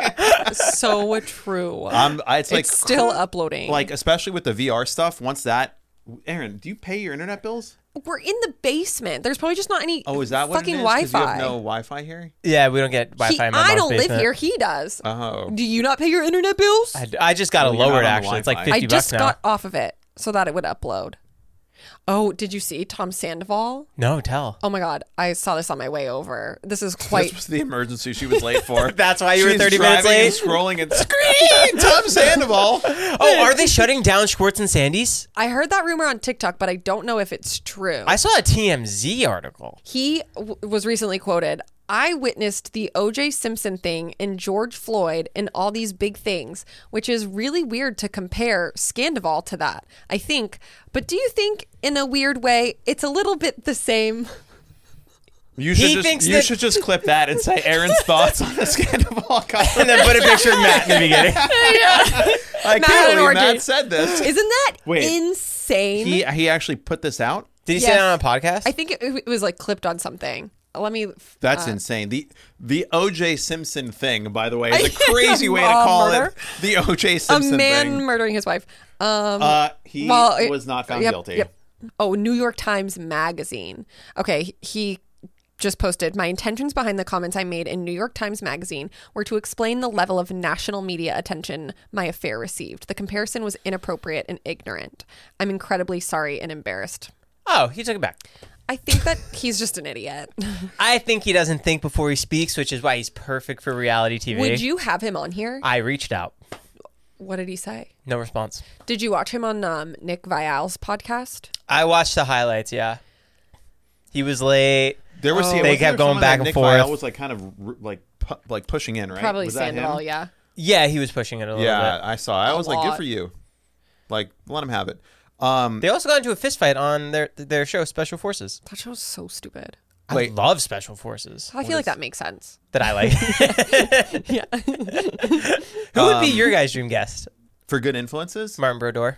so true. It's like It's still uploading. like, especially with the VR stuff. Once that, Aaron, do you pay your internet bills? We're in the basement. There's probably just not any Oh, is that what fucking it is? 'Cause you Wi-Fi. have no Wi-Fi here? Yeah, we don't get Wi-Fi in my I mom's don't live basement. here. He does. Oh. Do you not pay your internet bills? I just got it Oh, you're not lowered, on the actually. It's like Wi-Fi. 50 I just bucks now. got off of it so that it would upload. Oh, did you see Tom Sandoval? No, tell. Oh my God, I saw this on my way over. This is quite. This was the emergency she was late for. That's why you were She's 30 minutes driving late? and scrolling and scream, Tom Sandoval. Oh, are they shutting down Schwartz and Sandy's? I heard that rumor on TikTok, but I don't know if it's true. I saw a TMZ article. He was recently quoted, "I witnessed the O.J. Simpson thing and George Floyd and all these big things, which is really weird to compare Scandival to that, I think. But do you think, in a weird way, it's a little bit the same?" You He should thinks you that- should just clip that and say Aaron's thoughts on the Sandoval comment. And then put a picture of Matt in the beginning. I Matt can't and believe Orgy. Matt said this. Isn't that Wait. insane? He actually put this out? Did you say Yes. that on a podcast? I think it was like clipped on something. Let me. That's insane. The O.J. Simpson thing, by the way, is a crazy way to call Murder? it the O.J. A Simpson man thing. murdering his wife. He Well, was not found yep, guilty. yep. Oh, New York Times Magazine. Okay, he just posted, "My intentions behind the comments I made in New York Times Magazine were to explain the level of national media attention my affair received. The comparison was inappropriate and ignorant. I'm incredibly sorry and embarrassed." Oh, he took it back. I think that he's just an idiot. I think he doesn't think before he speaks, which is why he's perfect for reality TV. Would you have him on here? I reached out. What did he say? No response. Did you watch him on Nick Vial's podcast? I watched the highlights, yeah. He was late. There was They wasn't kept there going someone back that and Nick forth. Viall was like kind of like pushing in, right? Probably was that him? Sandoval, yeah. Yeah, he was pushing it a little Yeah, bit. I saw. I was like, good lot. for you. Like, let him have it. They also got into a fist fight on their show, Special Forces. That show's so stupid. Wait. I love Special Forces. I feel like that makes sense. That I like. Yeah. Who would be your guys' dream guest? For good influences, Martin Brodeur.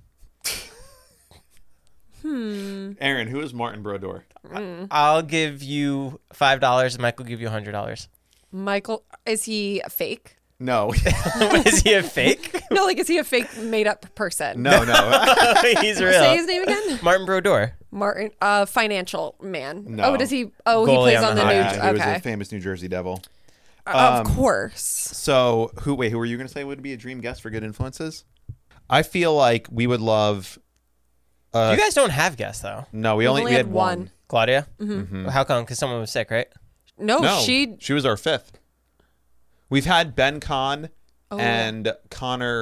Aaron, who is Martin Brodeur? I'll give you $5 and Mike will give you $100. Michael, is he fake? No, Is he a fake? No, like, is he a fake made up person? no. He's real. Say his name again? Martin Brodeur. Martin, financial man. No. Oh, does he? Oh, he Goalie plays on on the the new. Yeah, he was Okay. a famous New Jersey Devil. Of course. So, who were you going to say would be a dream guest for good influences? I feel like we would love. You guys don't have guests, though. No, we only we had had one. Claudia? Mm-hmm. How come? Because someone was sick, right? No, No, she. was our fifth. We've had Ben Kahn Oh. and Connor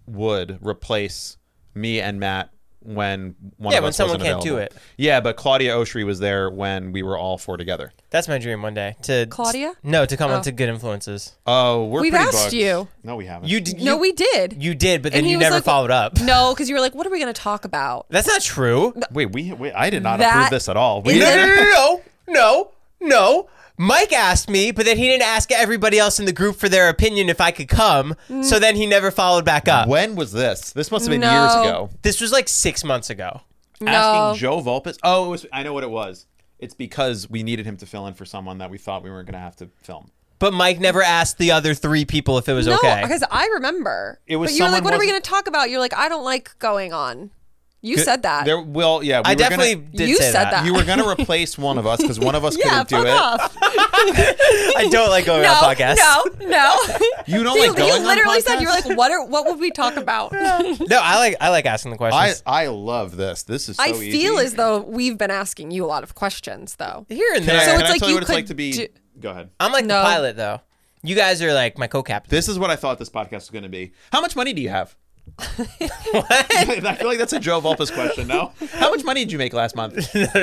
would replace me and Matt when one of when us someone wasn't can't do available. it. Yeah, but Claudia Oshry was there when we were all 4 together. That's my dream one day. To Claudia? No, to come on to Good Influences. Oh, We've pretty asked booked. you. No, we haven't. No, we did. You did, but then And he you was never like, followed up. No, because you were like, what are we going to talk about? That's not true. Wait, I did not That approve this at all. We is didn't. No. Mike asked me, but then he didn't ask everybody else in the group for their opinion if I could come. So then he never followed back up. When was this? This must have been No. years ago. This was like 6 months ago. No. Asking Joe Vulpes. Oh, it was. I know what it was. It's because we needed him to fill in for someone that we thought we weren't going to have to film. But Mike never asked the other 3 people if it was No, okay. because I remember. It was but you were like, someone what are we wasn't- going to talk about? You're like, I don't like going on. You said that. There, well, yeah, I we were definitely gonna, did You say said that. that. You were going to replace one of us because one of us yeah, couldn't do fuck it. off. I don't like going on podcasts. No. You don't like going You on literally said, you were podcasts? like, what would we talk about? No, I like asking the questions. I love this. This is so I easy. feel as though we've been asking you a lot of questions, though. Here and Can there. I, So can it's I like tell you you what it's like could to be? do- Go ahead. I'm like No. the pilot, though. You guys are like my co-captain. This is what I thought this podcast was going to be. How much money do you have? What? I feel like that's a Joe Vulpes question, no? How much money did you make last month?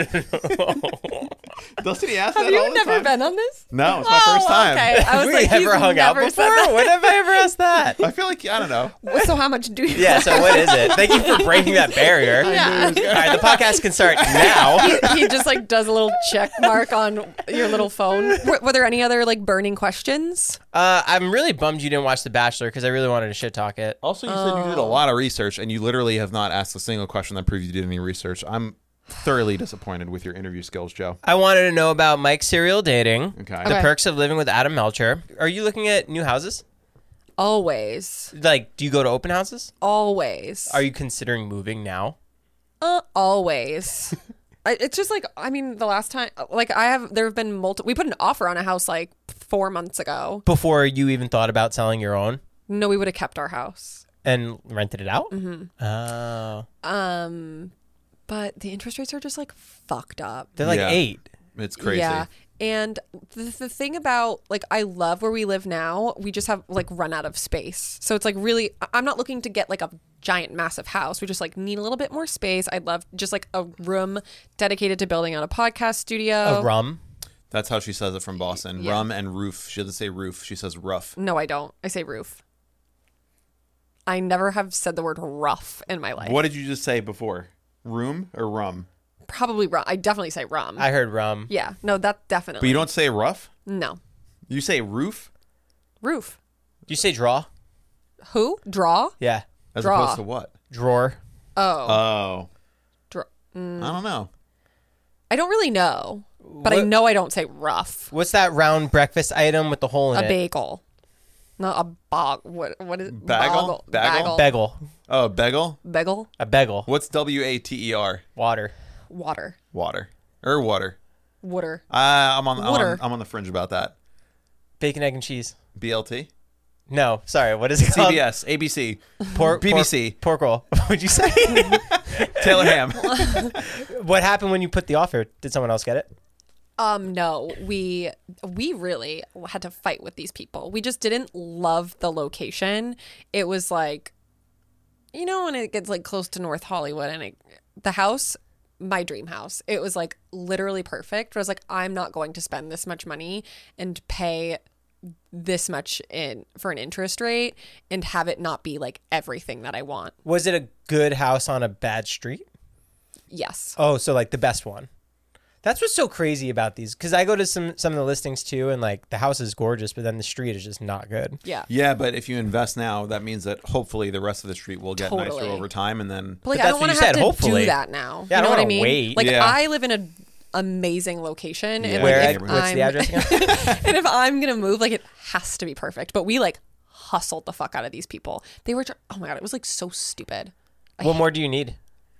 Doesn't he ask that Have you all the never time? been on this? No, it's my first time. Okay. I was Have like, we ever he's hung out never before? said that. When have I ever asked that? I feel like, I don't know. So how much do you? Yeah, so what is it? Thank you for breaking that barrier. Yeah. All right, the podcast can start now. He just like does a little check mark on your little phone. Were there any other like burning questions? I'm really bummed you didn't watch The Bachelor because I really wanted to shit talk it. Also, you said you did a lot of research, and you literally have not asked a single question that proves you did any research. I'm thoroughly disappointed with your interview skills, Joe. I wanted to know about Mike's serial dating, Okay. the perks of living with Adam Melcher. Are you looking at new houses? Always. Like, do you go to open houses? Always. Are you considering moving now? Always. It's just like, I mean, the last time, like there have been multiple, we put an offer on a house like 4 months ago. Before you even thought about selling your own No, we would have kept our house. and rented it out? Mm-hmm. Oh. But the interest rates are just like fucked up. They're like Yeah. 8. It's crazy. Yeah. And the thing about, like, I love where we live now. We just have, like, run out of space. So it's, like, really, I'm not looking to get, like, a giant, massive house. We just, like, need a little bit more space. I'd love just, like, a room dedicated to building out a podcast studio. A rum? That's how she says it from Boston. Yeah. Rum and roof. She doesn't say roof. She says rough. No, I don't. I say roof. I never have said the word rough in my life. What did you just say before? Room or rum? Probably rum. I definitely say rum. I heard rum. Yeah. No, that definitely. But you don't say rough? No. You say roof? Roof. Do you say draw? Who? Draw? Yeah. As Draw. opposed to what? Drawer. Oh. Oh. Draw. I don't know. I don't really know. But I What- know I don't say rough. What's that round breakfast item with the hole in A it? bagel. Not a bog. What is Bagel? Bagel. Bagel? Bagel. Oh, bagel? Bagel. A bagel. What's W-A-T-E-R? Water. Water. Water. Or water. Water. I'm on Water. I'm on the fringe about that. Bacon, egg, and cheese. BLT? No, sorry. What is it called? CBS, ABC, Pork, BBC. Pork roll. What'd you say? Taylor Ham. What happened when you put the offer? Did someone else get it? No, we really had to fight with these people. We just didn't love the location. It was like, you know, when it gets like close to North Hollywood and the house, my dream house, it was like literally perfect. But I was like, I'm not going to spend this much money and pay this much for an interest rate and have it not be like everything that I want. Was it a good house on a bad street? Yes. Oh, so like the best one. That's what's so crazy about these, because I go to some of the listings too, and like the house is gorgeous, but then the street is just not good. Yeah. Yeah, but if you invest now, that means that hopefully the rest of the street will get nicer Totally. over time, and then But like, But I that's don't what want you to have said, to hopefully. do that now. Yeah, I you know don't what I wanna mean? wait. Like, Yeah. I live in an amazing location. And Where? like, if What's the I'm- address again? and if I'm going to move, like, it has to be perfect. But we, like, hustled the fuck out of these people. They were, oh my God, it was, like, so stupid. What more do you need?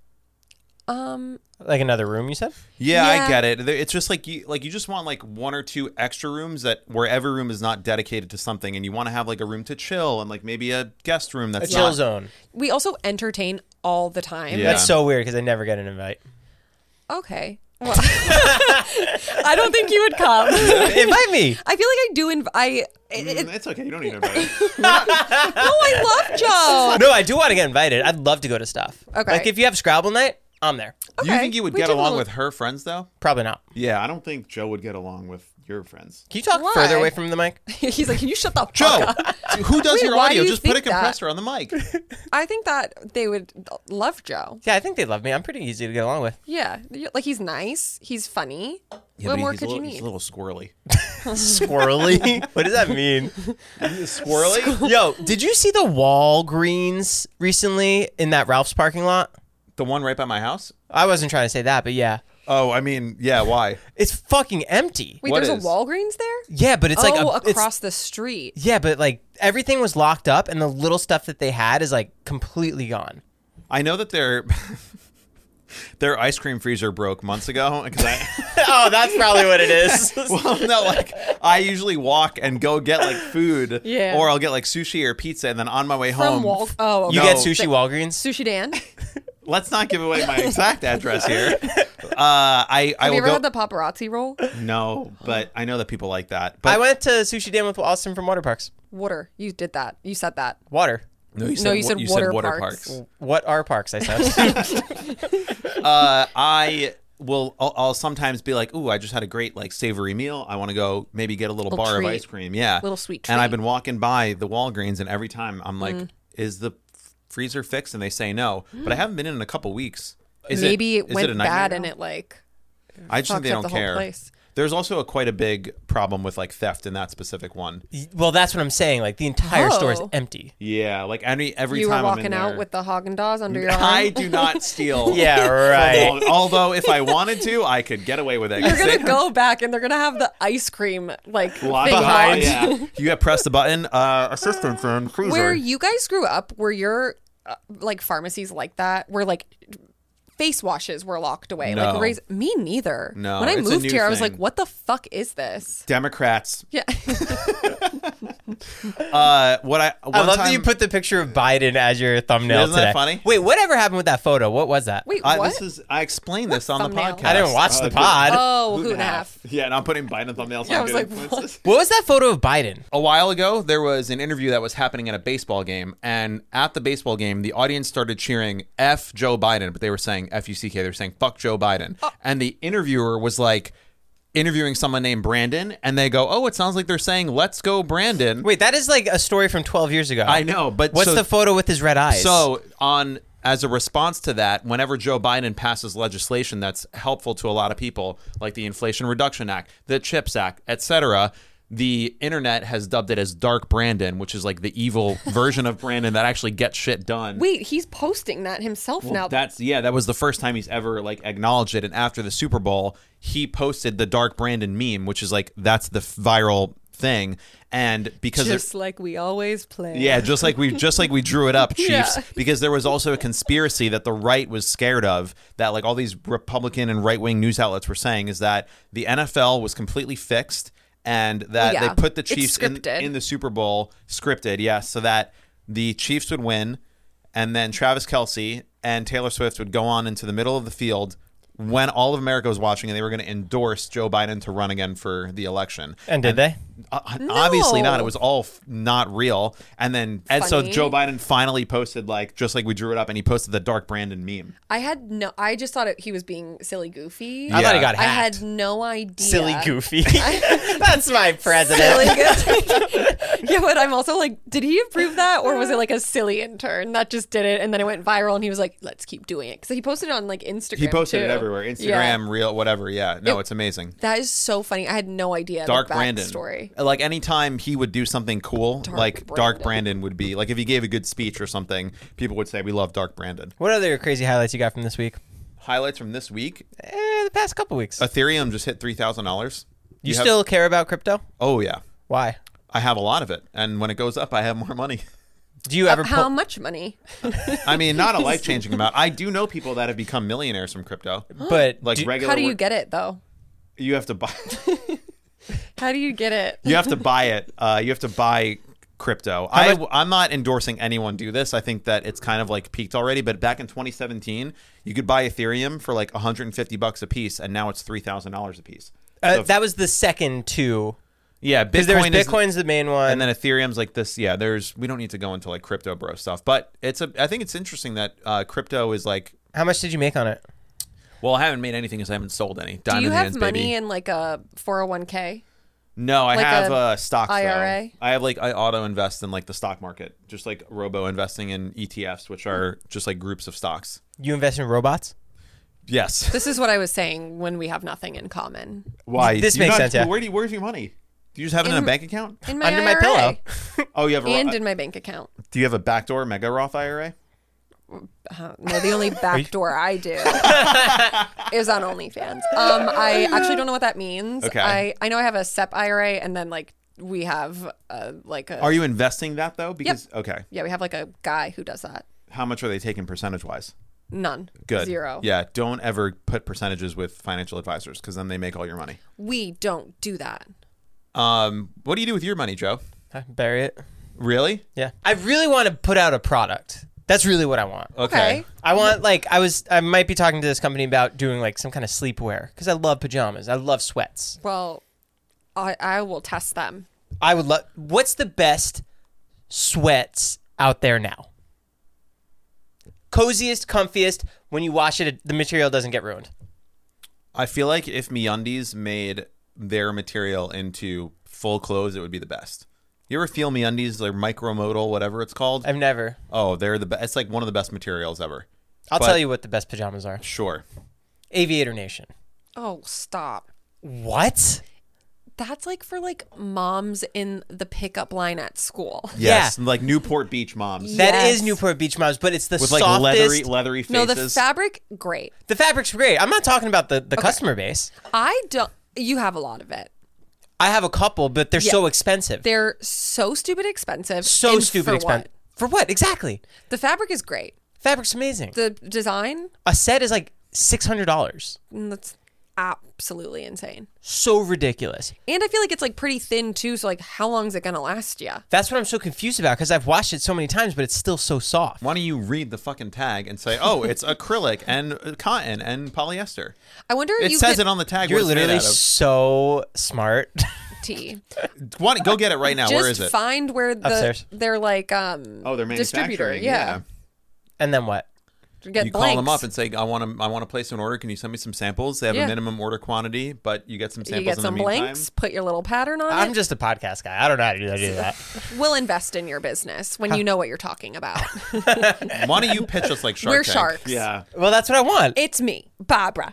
Like another room, you said? yeah, Yeah. I get it. It's just like you just want like 1 or 2 extra rooms that where every room is not dedicated to something, and you want to have like a room to chill and like maybe a guest room A that's chill not. zone. We also entertain all the time. Yeah. That's so weird because I never get an invite. Okay. I don't think you would come. Invite me. I feel like I do. It's okay. You don't need to invite it. No, I love Joe. No, I do want to get invited. I'd love to go to stuff. Okay. Like if you have Scrabble night, I'm there. Do you think you would We get do a along little- with her friends, though? Probably not. Yeah, I don't think Joe would get along with your friends. Can you talk Why? further away from the mic? He's like, can you shut the fuck Joe, up? who does Wait, your why do audio? you Just put a think that? compressor on the mic. I think that they would love Joe. Yeah, I think they love me. I'm pretty easy to get along with. Yeah, like he's nice. He's funny. What more could you He's need? a little squirrely. Squirrely? What does that mean? Squirrely? Yo, did you see the Walgreens recently in that Ralph's parking lot? The one right by my house? I wasn't trying to say that, but yeah. Oh, I mean, yeah, why? It's fucking empty. Wait, What there's is? a Walgreens there? Yeah, but it's like across the street. Yeah, but like everything was locked up and the little stuff that they had is like completely gone. I know that their ice cream freezer broke months ago. Oh, that's probably what it is. Well, no, like I usually walk and go get like food, Yeah. or I'll get like sushi or pizza, and then on my way From home, Oh, You okay. get sushi Walgreens? Sushi Dan. let's not give away my exact address here. I Have will you ever go. had the paparazzi roll? No, but I know that people like that. But I went to Sushi Dan with Austin from Water Parks. Water. You did that. You said that. Water. no, you No, you said water water parks. What are parks, I said. I'll sometimes be like, ooh, I just had a great like savory meal. I want to go maybe get a little bar treat. of ice cream. Yeah. Little sweet And I've treat. been walking by the Walgreens, and every time I'm like, is the freezer fixed? And they say no. But I haven't been in a couple weeks. Maybe it is went a nightmare bad now? and it like I just think they fucked up don't the whole care. place. There's also quite a big problem with like theft in that specific one. Well, that's what I'm saying. Like the entire store is Oh. empty. Yeah, like every you time were I'm in walking out there, with the Haagen-Dazs under your arm. I do not steal. Yeah, right. Although if I wanted to, I could get away with it. You're gonna go back and they're gonna have the ice cream like Lock thing behind. on. Yeah, you have pressed the button. Assistance and freezer. Where you guys grew up, were your like pharmacies like that? Where like face washes were locked away? No. Like me neither. No, When I it's a moved new here, I was thing. like, what the fuck is this? Democrats. Yeah. I I love that you put the picture of Biden as your thumbnail Isn't that today. funny? Wait, whatever happened with that photo? What was that? Wait, what? I explained this on the thumbnail? podcast. I didn't watch the pod. Oh, hoot and a half. Yeah, and I'm putting Biden thumbnails Yeah, on I was Good like, Influences. What was that photo of Biden? A while ago, there was an interview that was happening at a baseball game, and at the baseball game, the audience started cheering F Joe Biden, but they were saying F-U-C-K. They were saying fuck Joe Biden. And the interviewer was like interviewing someone named Brandon, and they go, oh, it sounds like they're saying let's go Brandon. Wait, that is like a story from 12 years ago. I know, but What's so- the photo with his red eyes? So as a response to that, whenever Joe Biden passes legislation that's helpful to a lot of people, like the Inflation Reduction Act, the CHIPS Act, etc., the internet has dubbed it as Dark Brandon, which is like the evil version of Brandon that actually gets shit done. Wait, he's posting that himself now. That was the first time he's ever like acknowledged it. And after the Super Bowl, he posted the Dark Brandon meme, which is like that's the viral thing. And because just like we always play. yeah, just like we drew it up, Chiefs. Yeah. Because there was also a conspiracy that the right was scared of, that like all these Republican and right wing news outlets were saying, is that the NFL was completely fixed, and that Yeah. they put the It's Chiefs scripted. in the Super Bowl scripted, yes, so that the Chiefs would win, and then Travis Kelce and Taylor Swift would go on into the middle of the field when all of America was watching, and they were going to endorse Joe Biden to run again for the election. And did they? Obviously not. It was all not real. And so Funny. Joe Biden finally posted, like, just like we drew it up, and he posted the Dark Brandon meme. I just thought he was being silly goofy. I thought he got I hacked. had no idea. Silly goofy. That's my president. Silly goofy. Yeah, but I'm also like, did he approve that, or was it like a silly intern that just did it and then it went viral and he was like, let's keep doing it? Because he posted it on like Instagram. He posted it too. everywhere. Instagram, Yeah. Reel, whatever. Yeah. No, it's amazing. That is so funny. I had no idea. Dark the Brandon. Story. Like anytime he would do something cool, Dark Brandon. Brandon would be like, if he gave a good speech or something, people would say, we love Dark Brandon. What other crazy highlights you got from this week? Highlights from this week: The past couple weeks. Ethereum just hit $3,000. You still care about crypto? Oh yeah, Why? I have a lot of it, and when it goes up, I have more money. Do you ever How much money? I mean, not a life-changing amount. I do know people that have become millionaires from crypto. But Like regular. How do you get it though? You have to buy. How do you get it? You have to buy it. You have to buy crypto. I'm not endorsing anyone do this. I think that it's kind of like peaked already. But back in 2017, you could buy Ethereum for like $150 a piece, and now it's $3,000 a piece. So that was the second two. Yeah, because there was Bitcoin's the main one, and then Ethereum's like this. Yeah, we don't need to go into like crypto bro stuff, but I think it's interesting that crypto is like. How much did you make on it? Well, I haven't made anything because I haven't sold any. Do you have money in like a 401k? No, I like have stocks. IRA. Though. I auto invest in like the stock market, just like robo investing in ETFs, which are just like groups of stocks. You invest in robots? Yes. This is what I was saying when we have nothing in common. Why? This makes sense. Yeah. Where's your money? Do you just have it in a bank account? In my Under IRA. my pillow. Oh, you have in my bank account. Do you have a backdoor mega Roth IRA? No, the only backdoor I do is on OnlyFans. I actually don't know what that means. Okay. I know I have a SEP IRA, and then like we have like a. Are you investing that though? Because okay. Yeah, we have like a guy who does that. How much are they taking percentage wise? None. Good. 0. Yeah, don't ever put percentages with financial advisors because then they make all your money. We don't do that. What do you do with your money, Joe? I bury it. Really? Yeah. I really want to put out a product. That's really what I want. Okay. I want like I might be talking to this company about doing like some kind of sleepwear because I love pajamas. I love sweats. Well, I will test them. I would love. What's the best sweats out there now? Coziest, comfiest. When you wash it, the material doesn't get ruined. I feel like if MeUndies made their material into full clothes, it would be the best. You ever feel MeUndies, like micromodal, whatever it's called? I've never. Oh, they're the best. It's like one of the best materials ever. I'll tell you what the best pajamas are. Sure. Aviator Nation. Oh, stop. What? That's like for like moms in the pickup line at school. Yes, Yeah. like Newport Beach moms. That Yes. is Newport Beach moms, but it's the With softest. like leathery faces. No, the fabric, great. The fabric's great. I'm not talking about the customer base. I don't. You have a lot of it. I have a couple, but they're so expensive. They're so stupid expensive. So And stupid for expensive. what? For what? Exactly. The fabric is great. Fabric's amazing. The design, A set is like $600. that's absolutely insane. So ridiculous. And I feel like it's like pretty thin too. So like, how long is it gonna last you? That's what I'm so confused about because I've watched it so many times, but it's still so soft. Why don't you read the fucking tag and say, oh, it's acrylic and cotton and polyester? I wonder if It you says could it on the tag. You're what it's made literally out of. so smart. tea. Go get it right now. Just Where is it? find where Upstairs. they're like Oh, they're distributor. manufacturing. Yeah. And then what? Get You blanks. call them up and say, I want to place an order. Can you send me some samples? They have Yeah. a minimum order quantity, but you get some you samples get in some the meantime. blanks. Put your little pattern on I'm it. just a podcast guy. I don't know how to do that. We'll invest in your business when you know what you're talking about. Why don't you pitch us like Shark We're Tank? sharks. Yeah. Well, that's what I want. It's me, Barbara.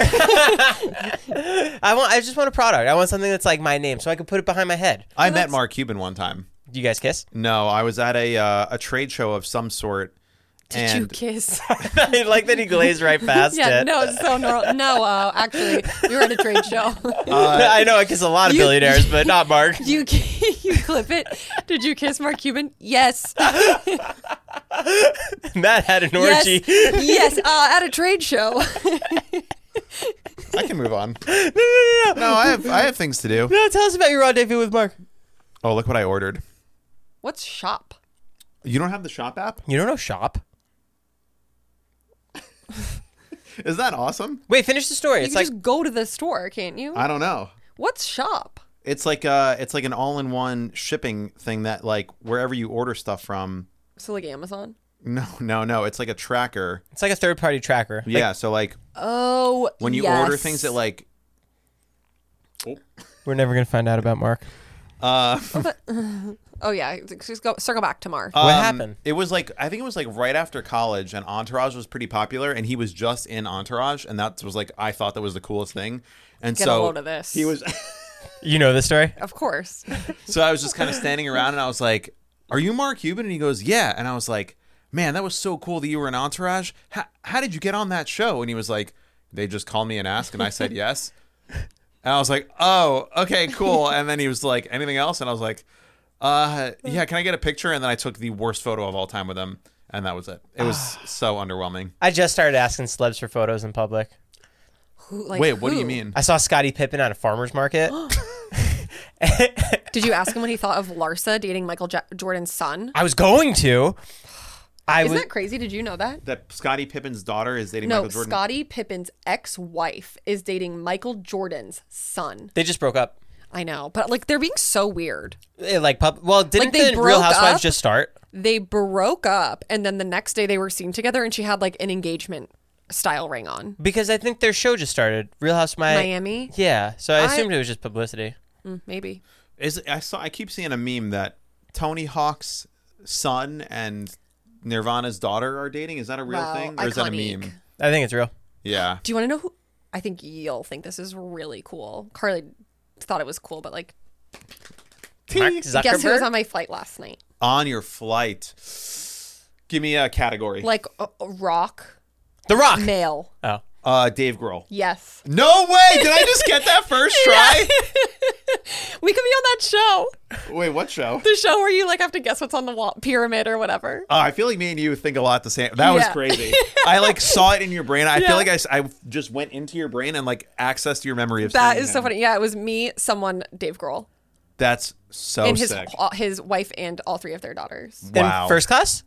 I just want a product. I want something that's like my name so I can put it behind my head. I met Mark Cuban one time. Do you guys kiss? No, I was at a trade show of some sort. Did you and kiss? I like that he glazed right past Yeah, it. no, it's so normal. No, actually, we were at a trade show. I know I kiss a lot of billionaires, but not Mark. you clip it. Did you kiss Mark Cuban? Yes. Matt had an orgy. Yes, at a trade show. I can move on. No. No, I have things to do. No, tell us about your rendezvous with Mark. Oh, look what I ordered. What's shop? You don't have the Shop app? You don't know shop? Is that awesome? Wait, finish the story. You It's can like just go to the store, can't you? I don't know. What's shop? It's like an all-in-one shipping thing that like wherever you order stuff from. So like Amazon? No. It's like a tracker. it's like a third-party tracker. Yeah. So like Oh, when you order things that like. We're never gonna find out about Mark. Oh yeah, just circle back to Mark. What happened? It was like I think it was like right after college, and Entourage was pretty popular, and he was just in Entourage, and that was like I thought that was the coolest thing. And Get so a load of this. he was. You know this story? Of course. So I was just kind of standing around, and I was like, "Are you Mark Cuban?" And he goes, "Yeah." And I was like, "Man, that was so cool that you were in Entourage. How did you get on that show?" And he was like, "They just called me and asked, and I said yes." And I was like, "Oh, okay, cool." And then he was like, "Anything else?" And I was like, yeah, can I get a picture?" And then I took the worst photo of all time with him, and that was it. It was so underwhelming. I just started asking celebs for photos in public. Who, like, Wait, what do who? you mean? I saw Scottie Pippen at a farmer's market. Did you ask him what he thought of Larsa dating Michael Jordan's son? I was going to. Isn't that crazy? Did you know that? That Scottie Pippen's daughter is dating Michael Jordan? No, Scottie Pippen's ex-wife is dating Michael Jordan's son. They just broke up. I know, but like they're being so weird. Didn't the broke Real Housewives up? just start? They broke up, and then the next day they were seen together, and she had like an engagement style ring on. Because I think their show just started. Real Housewives Miami? Yeah, so I assumed it was just publicity. Maybe. I keep seeing a meme that Tony Hawk's son and Nirvana's daughter are dating. Is that a real Wow, thing, or is that a iconic. meme? I think it's real. Yeah. Do you want to know who? I think you'll think this is really cool. Carly thought it was cool, but like, Mark guess who was Zuckerberg? on my flight last night? On your flight, give me a category. Like rock, The Rock. male. Oh. Dave Grohl. Yes. No way! Did I just get that first try? We could be on that show. Wait, what show? The show where you like have to guess what's on the wall, pyramid or whatever. I feel like me and you think a lot the same. That was Yeah. crazy. I like saw it in your brain. I Yeah. feel like I just went into your brain and like accessed your memory of That seeing is so him. funny. Yeah, it was me, someone, Dave Grohl, That's so and sick. his wife and all three of their daughters. Wow. In first class?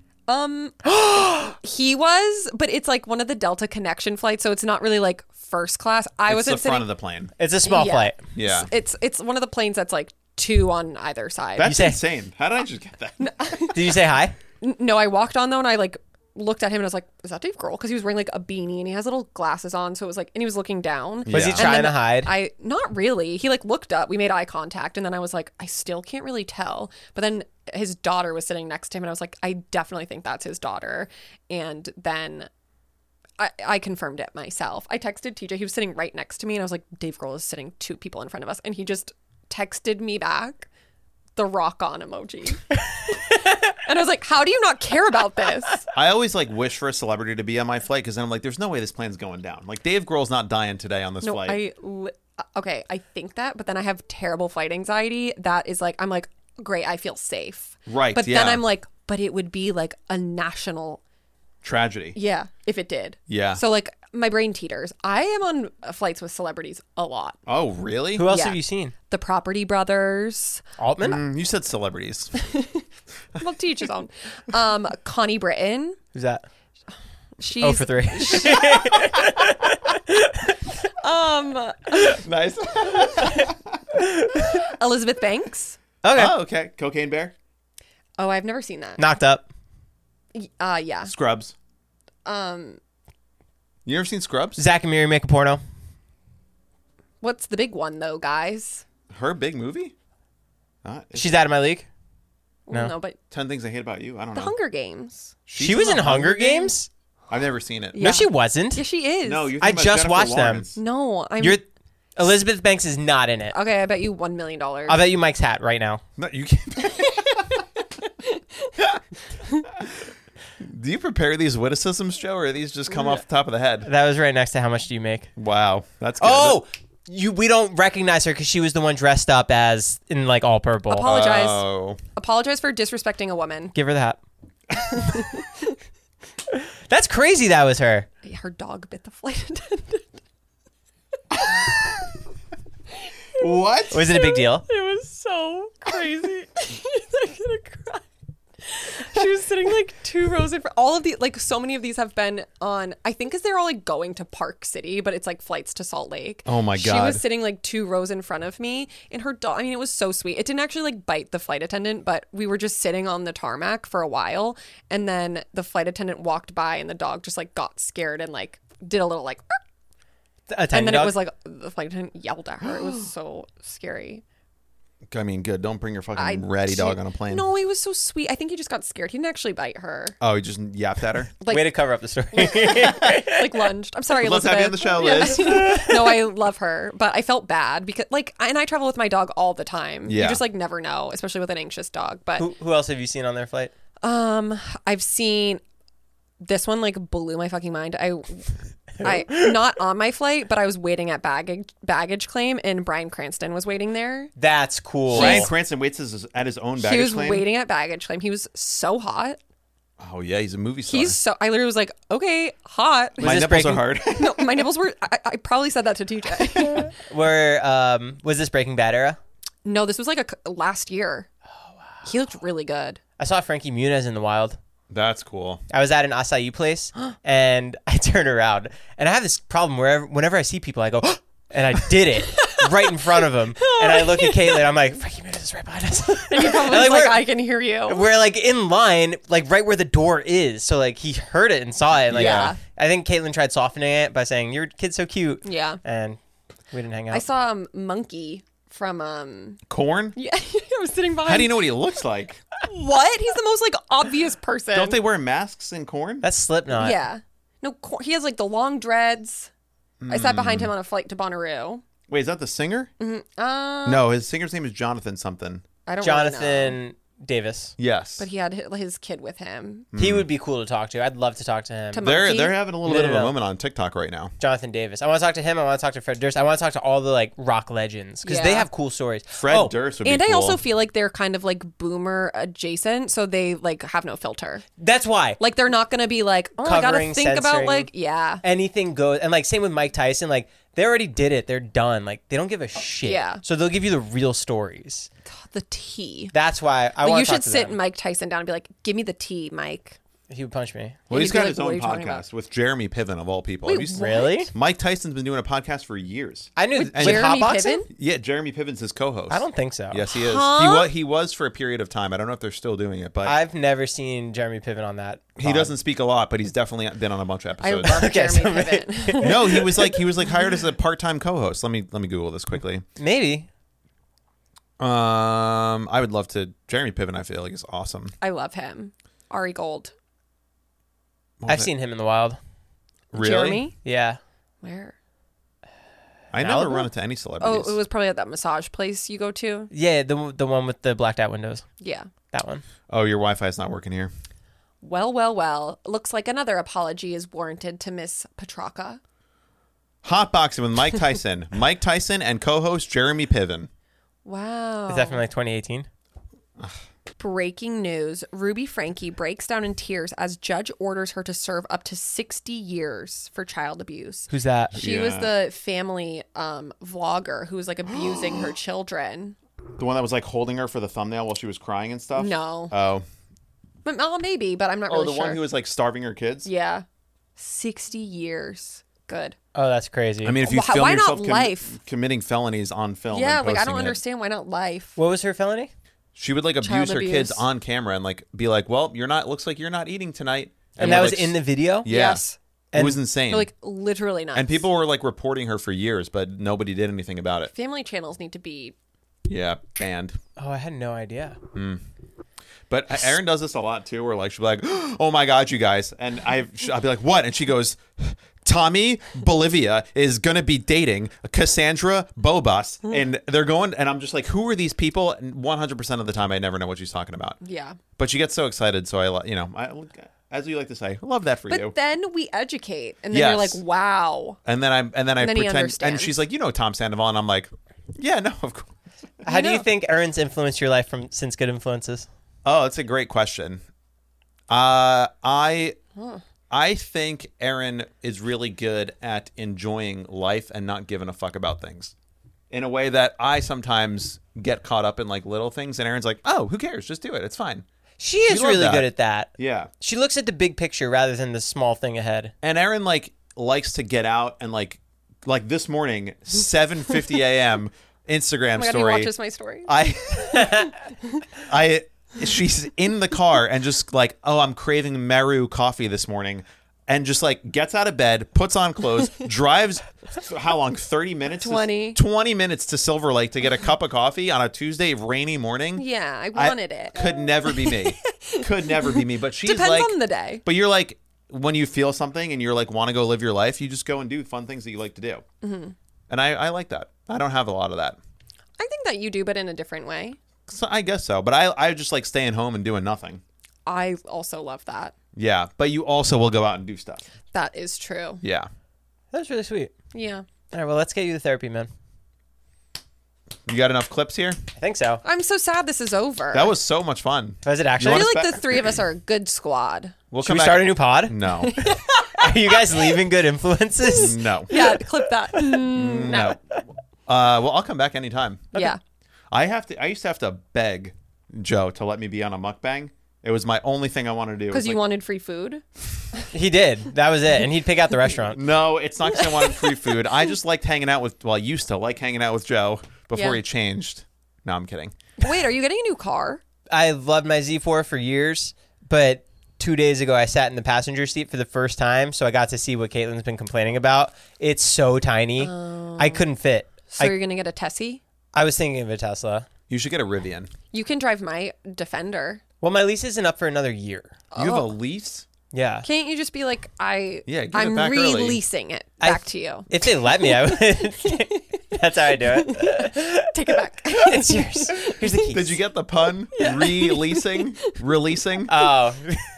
He was, but it's like one of the Delta Connection flights, so it's not really like first class. I It's wasn't the sitting. front of the plane. It's a small Yeah. flight. Yeah. It's one of the planes that's like two on either side. That's say- insane. How did I just get that? Did you say hi? No, I walked on though, and I like looked at him, and I was like, "Is that Dave Grohl?" Because he was wearing like a beanie, and he has little glasses on, so it was like, and he was looking down. Was he Yeah. trying And to then hide? Not really. He like looked up. We made eye contact, and then I was like, I still can't really tell. But then his daughter was sitting next to him, and I was like, I definitely think that's his daughter. And then I confirmed it myself. I texted TJ. He was sitting right next to me, and I was like, Dave Grohl is sitting two people in front of us, and he just texted me back the rock on emoji. And I was like, how do you not care about this? I always like wish for a celebrity to be on my flight because then I'm like, there's no way this plane's going down. Like Dave Grohl's not dying today on this No, flight. okay, I think that, but then I have terrible flight anxiety. That is like, I'm like, great, I feel safe. Right, But then yeah. I'm like, but it would be like a national, Tragedy. yeah, if it did. Yeah. So like, my brain teeters. I am on flights with celebrities a lot. Oh, really? Who else Yeah. have you seen? The Property Brothers. Altman? You said celebrities. Well, to each his own. Connie Britton. Who's that? She's 0 for 3. Nice. Elizabeth Banks. Okay. Oh, okay. Cocaine Bear. Oh, I've never seen that. Knocked up. Yeah. Scrubs. You ever seen Scrubs? Zach and Miri make a porno. What's the big one though, guys? Her big movie? She's out of my league. Well, No. no, but 10 Things I Hate About You. I don't The know. Hunger Games. She was in Hunger Games? I've never seen it. Yeah. No, she wasn't. Yeah, she is. No, you're I thinking about just Jennifer watched them. Lawrence. No, I'm. You're Elizabeth Banks is not in it. Okay, I bet you $1 million. I'll bet you Mike's hat right now. No, you can't. Do you prepare these witticisms, Joe, or are these just come off the top of the head? That was right next to how much do you make? Wow, that's good. Oh, we don't recognize her because she was the one dressed up as in like all purple. Apologize. Oh. Apologize for disrespecting a woman. Give her the hat. That's crazy. That was her. Her dog bit the flight attendant. What? Was it a big deal? It was so crazy. I'm gonna cry. She was sitting like 2 rows in front. All of the like, so many of these have been on. I think because they're all like going to Park City, but it's like flights to Salt Lake. Oh my She God. was sitting like 2 rows in front of me, and her dog. I mean, it was so sweet. It didn't actually like bite the flight attendant, but we were just sitting on the tarmac for a while, and then the flight attendant walked by, and the dog just like got scared and like did a little like. A tiny And then dog? it was like the flight attendant yelled at her. It was so scary. I mean, good. Don't bring your fucking ratty dog on a plane. No, he was so sweet. I think he just got scared. He didn't actually bite her. Oh, he just yapped at her? Like, way to cover up the story. like lunged. I'm sorry, Let's Elizabeth. have you on the show, Liz. No, I love her, but I felt bad because like, and I travel with my dog all the time. Yeah. You just like never know, especially with an anxious dog. But Who else have you seen on their flight? I've seen this one like blew my fucking mind. I not on my flight, but I was waiting at baggage claim, and Bryan Cranston was waiting there. That's cool. Bryan Cranston waits at his own baggage He was claim? waiting at baggage claim. He was so hot. Oh, yeah, he's a movie star. I literally was like, okay, hot. My this nipples are breaking- hard. No, my nipples were. I probably said that to TJ. Was this Breaking Bad era? No, this was like last year. Oh, wow. He looked really good. I saw Frankie Muniz in the wild. That's cool. I was at an acai place, and I turned around, and I have this problem where whenever I see people, I go, and I did it right in front of him. And I look at Caitlin, I'm like, Frankie Muniz is right behind us. And he probably was like, I can hear you. We're like in line, like right where the door is. So like he heard it and saw it. Like, Yeah. I think Caitlin tried softening it by saying, your kid's so cute. Yeah. And we didn't hang out. I saw Monkey from Corn? Yeah, I was sitting behind. How do you know what he looks like? What? He's the most like obvious person. Don't they wear masks in Corn? That's Slipknot. Yeah. No, he has like the long dreads. I sat behind him on a flight to Bonnaroo. Wait, is that the singer? Mm-hmm. No, his singer's name is Jonathan something. I don't really know. Jonathan Davis. Yes. But he had his kid with him. He would be cool to talk to. I'd love to talk to him. They're having a little bit of a No. moment on TikTok right now. Jonathan Davis. I want to talk to him. I want to talk to Fred Durst. I want to talk to all the like rock legends because they Yeah. have cool stories. Fred Durst would be And cool. I also feel like they're kind of like boomer adjacent, so they like have no filter. That's why. Like they're not gonna be like, oh, I gotta Covering, think about censoring. like, yeah. Anything goes. And like same with Mike Tyson. Like they already did it. They're done. Like they don't give a shit. Yeah. So they'll give you the real stories. The tea. That's why I But want you to talk should to sit them. Mike Tyson down and be like, give me the tea, Mike. He would punch me. Well, he's he'd be got like, his "What are own you talking about?" podcast with Jeremy Piven of all people. Wait, Have you seen- Really? Mike Tyson's been doing a podcast for years. I knew With with Jeremy hotboxing? Piven? Yeah, Jeremy Piven's his co-host. I don't think so. Yes, he is. He was for a period of time. I don't know if they're still doing it, but I've never seen Jeremy Piven on that. he pod. doesn't speak a lot. But he's definitely been on a bunch of I episodes. love Okay, Jeremy so Piven. No, he was like hired as a part-time co-host. Let me Google this quickly. Maybe. I would love to. Jeremy Piven, I feel like is awesome. I love him. Ari Gold. I've seen him in the wild. Really? Jeremy? Yeah. Where? I never Malibu? run into any Oh, celebrities. it was probably at that massage place you go to. Yeah, the one with the blacked out windows. Yeah. That one. Oh, your Wi-Fi is not working here. Well. Looks like another apology is warranted to Miss Petraka. Hotboxing with Mike Tyson. Mike Tyson and co-host Jeremy Piven. Wow. Is that from like 2018? Breaking news. Ruby Frankie breaks down in tears as judge orders her to serve up to 60 years for child abuse. Who's that? She was the family vlogger who was like abusing her children. The one that was like holding her for the thumbnail while she was crying and stuff? No. Oh. But maybe, but I'm not Oh, really the sure. one who was like starving her kids? Yeah. 60 years. Good. Oh, that's crazy. I mean, if you Why film not yourself life? committing felonies on film Yeah, and like I posting don't it, understand why not life. what was her felony? she would like abuse Child her abuse. kids on camera and like be like, well, looks like you're not eating tonight. And that we're, was like, in the video? Yeah. Yes. It was insane. They're like literally nuts. and people were like reporting her for years, but nobody did anything about it. Family channels need to be. Yeah, banned. Oh, I had no idea. But Erin does this a lot too, where like she'll be like, "Oh my God, you guys," and I'll be like, "What?" And she goes, "Tommy Bolivia is gonna be dating Cassandra Bobas," and they're going, and I'm just like, "Who are these people?" And 100% of the time, I never know what she's talking about. Yeah. But she gets so excited, so I as you like to say, I love that for But you. then we educate, and then you're like, Yes. wow. And then I then he pretend, and understands. she's like, "You know Tom Sandoval," and I'm like, "Yeah, no, of course." How do you think Erin's influenced your life from since Good Influences? Oh, that's a great question. I think Erin is really good at enjoying life and not giving a fuck about things in a way that I sometimes get caught up in like little things. And Erin's like, "Oh, who cares? Just do it. It's fine." She is love really that. good at that. Yeah. She looks at the big picture rather than the small thing ahead. And Erin like likes to get out and like this morning, 7:50 a.m. Instagram Oh my God, he story. watches my story. She's in the car and just like, "Oh, I'm craving Meru coffee this morning," and just like gets out of bed, puts on clothes, drives how long? 30 minutes? 20. 20 minutes to Silver Lake to get a cup of coffee on a Tuesday rainy morning. Yeah, I wanted it. Could never be me. Could never be me. But she's Depends like, on the day. But you're like, when you feel something and you're like want to go live your life, you just go and do fun things that you like to do. Mm-hmm. And I like that. I don't have a lot of that. I think that you do, but in a different way. So I guess so. But I just like staying home and doing nothing. I also love that. Yeah. But you also will go out and do stuff. That is true. Yeah. That's really sweet. Yeah. All right, well, let's get you to therapy, man. You got enough clips here? I think so. I'm so sad this is over. That was so much fun. Was it I actually? feel us like back? the three of us are a good squad. We'll Should come we back- start a new pod? No. Are you guys leaving Good Influences? No. Yeah, clip that. No. Well, I'll come back anytime. Yeah. I used to have to beg Joe to let me be on a mukbang. It was my only thing I wanted to do. Because you wanted free food? He did. That was it. And he'd pick out the restaurant. No, it's not because I wanted free food. I just liked hanging out with, I used to like hanging out with Joe before he changed. No, I'm kidding. Wait, are you getting a new car? I loved my Z4 for years, but 2 days ago I sat in the passenger seat for the first time, so I got to see what Caitlin's been complaining about. It's so tiny. I couldn't fit. So you're going to get a Tessie? I was thinking of a Tesla. You should get a Rivian. You can drive my Defender. Well, my lease isn't up for another year. You have a lease? Yeah. Can't you just be like, I'm back releasing it back to you? If they let me, I would. That's how I do it. Take it back. It's yours. Here's the keys. Did you get the pun? Releasing? Oh.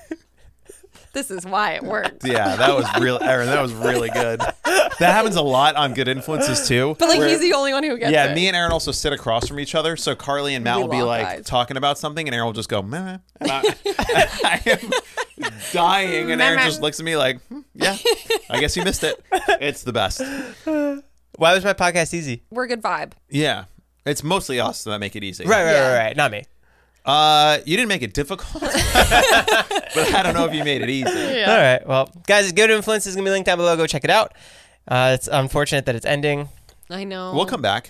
This is why it worked. Yeah, that was real, Aaron. That was really good. That happens a lot on Good Influences too. But he's the only one who gets it. Yeah, me and Aaron also sit across from each other. So Carly and Matt will be like talking about something, and Aaron will just go, meh. And I am dying, and Aaron just looks at me like, yeah, I guess you missed it. It's the best. Why was my podcast easy? We're a good vibe. Yeah, it's mostly us that make it easy. Right. Not me. You didn't make it difficult, but I don't know if you made it easy. Yeah. All right. Well, guys, Good Influence is going to be linked down below. Go check it out. It's unfortunate that it's ending. I know. We'll come back.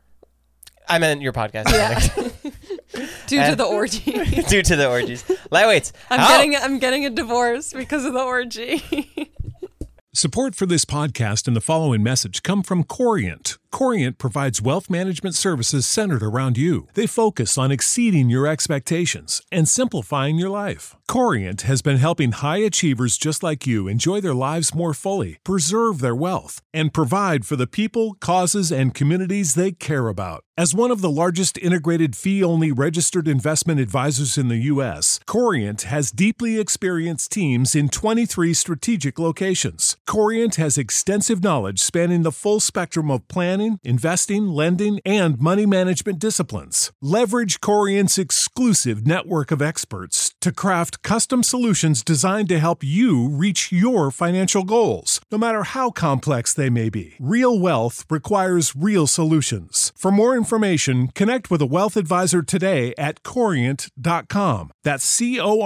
I meant your podcast. Yeah. Due to the orgy. Due to the orgies. Lightweights. I'm getting a divorce because of the orgy. Support for this podcast and the following message come from Corient. Corient provides wealth management services centered around you. They focus on exceeding your expectations and simplifying your life. Corient has been helping high achievers just like you enjoy their lives more fully, preserve their wealth, and provide for the people, causes, and communities they care about. As one of the largest integrated fee-only registered investment advisors in the U.S., Corient has deeply experienced teams in 23 strategic locations. Corient has extensive knowledge spanning the full spectrum of planning, investing, lending, and money management disciplines. Leverage Corient's exclusive network of experts to craft custom solutions designed to help you reach your financial goals, no matter how complex they may be. Real wealth requires real solutions. For more information, connect with a wealth advisor today at Corient.com. That's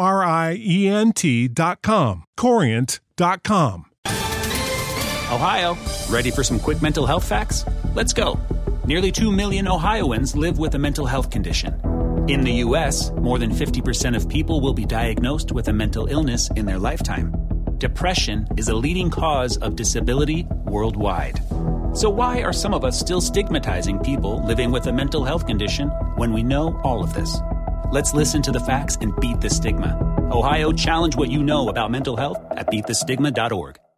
Corient.com. Corient.com. Ohio, ready for some quick mental health facts? Let's go. Nearly 2 million Ohioans live with a mental health condition. In the U.S., more than 50% of people will be diagnosed with a mental illness in their lifetime. Depression is a leading cause of disability worldwide. So why are some of us still stigmatizing people living with a mental health condition when we know all of this? Let's listen to the facts and beat the stigma. Ohio, challenge what you know about mental health at beatthestigma.org.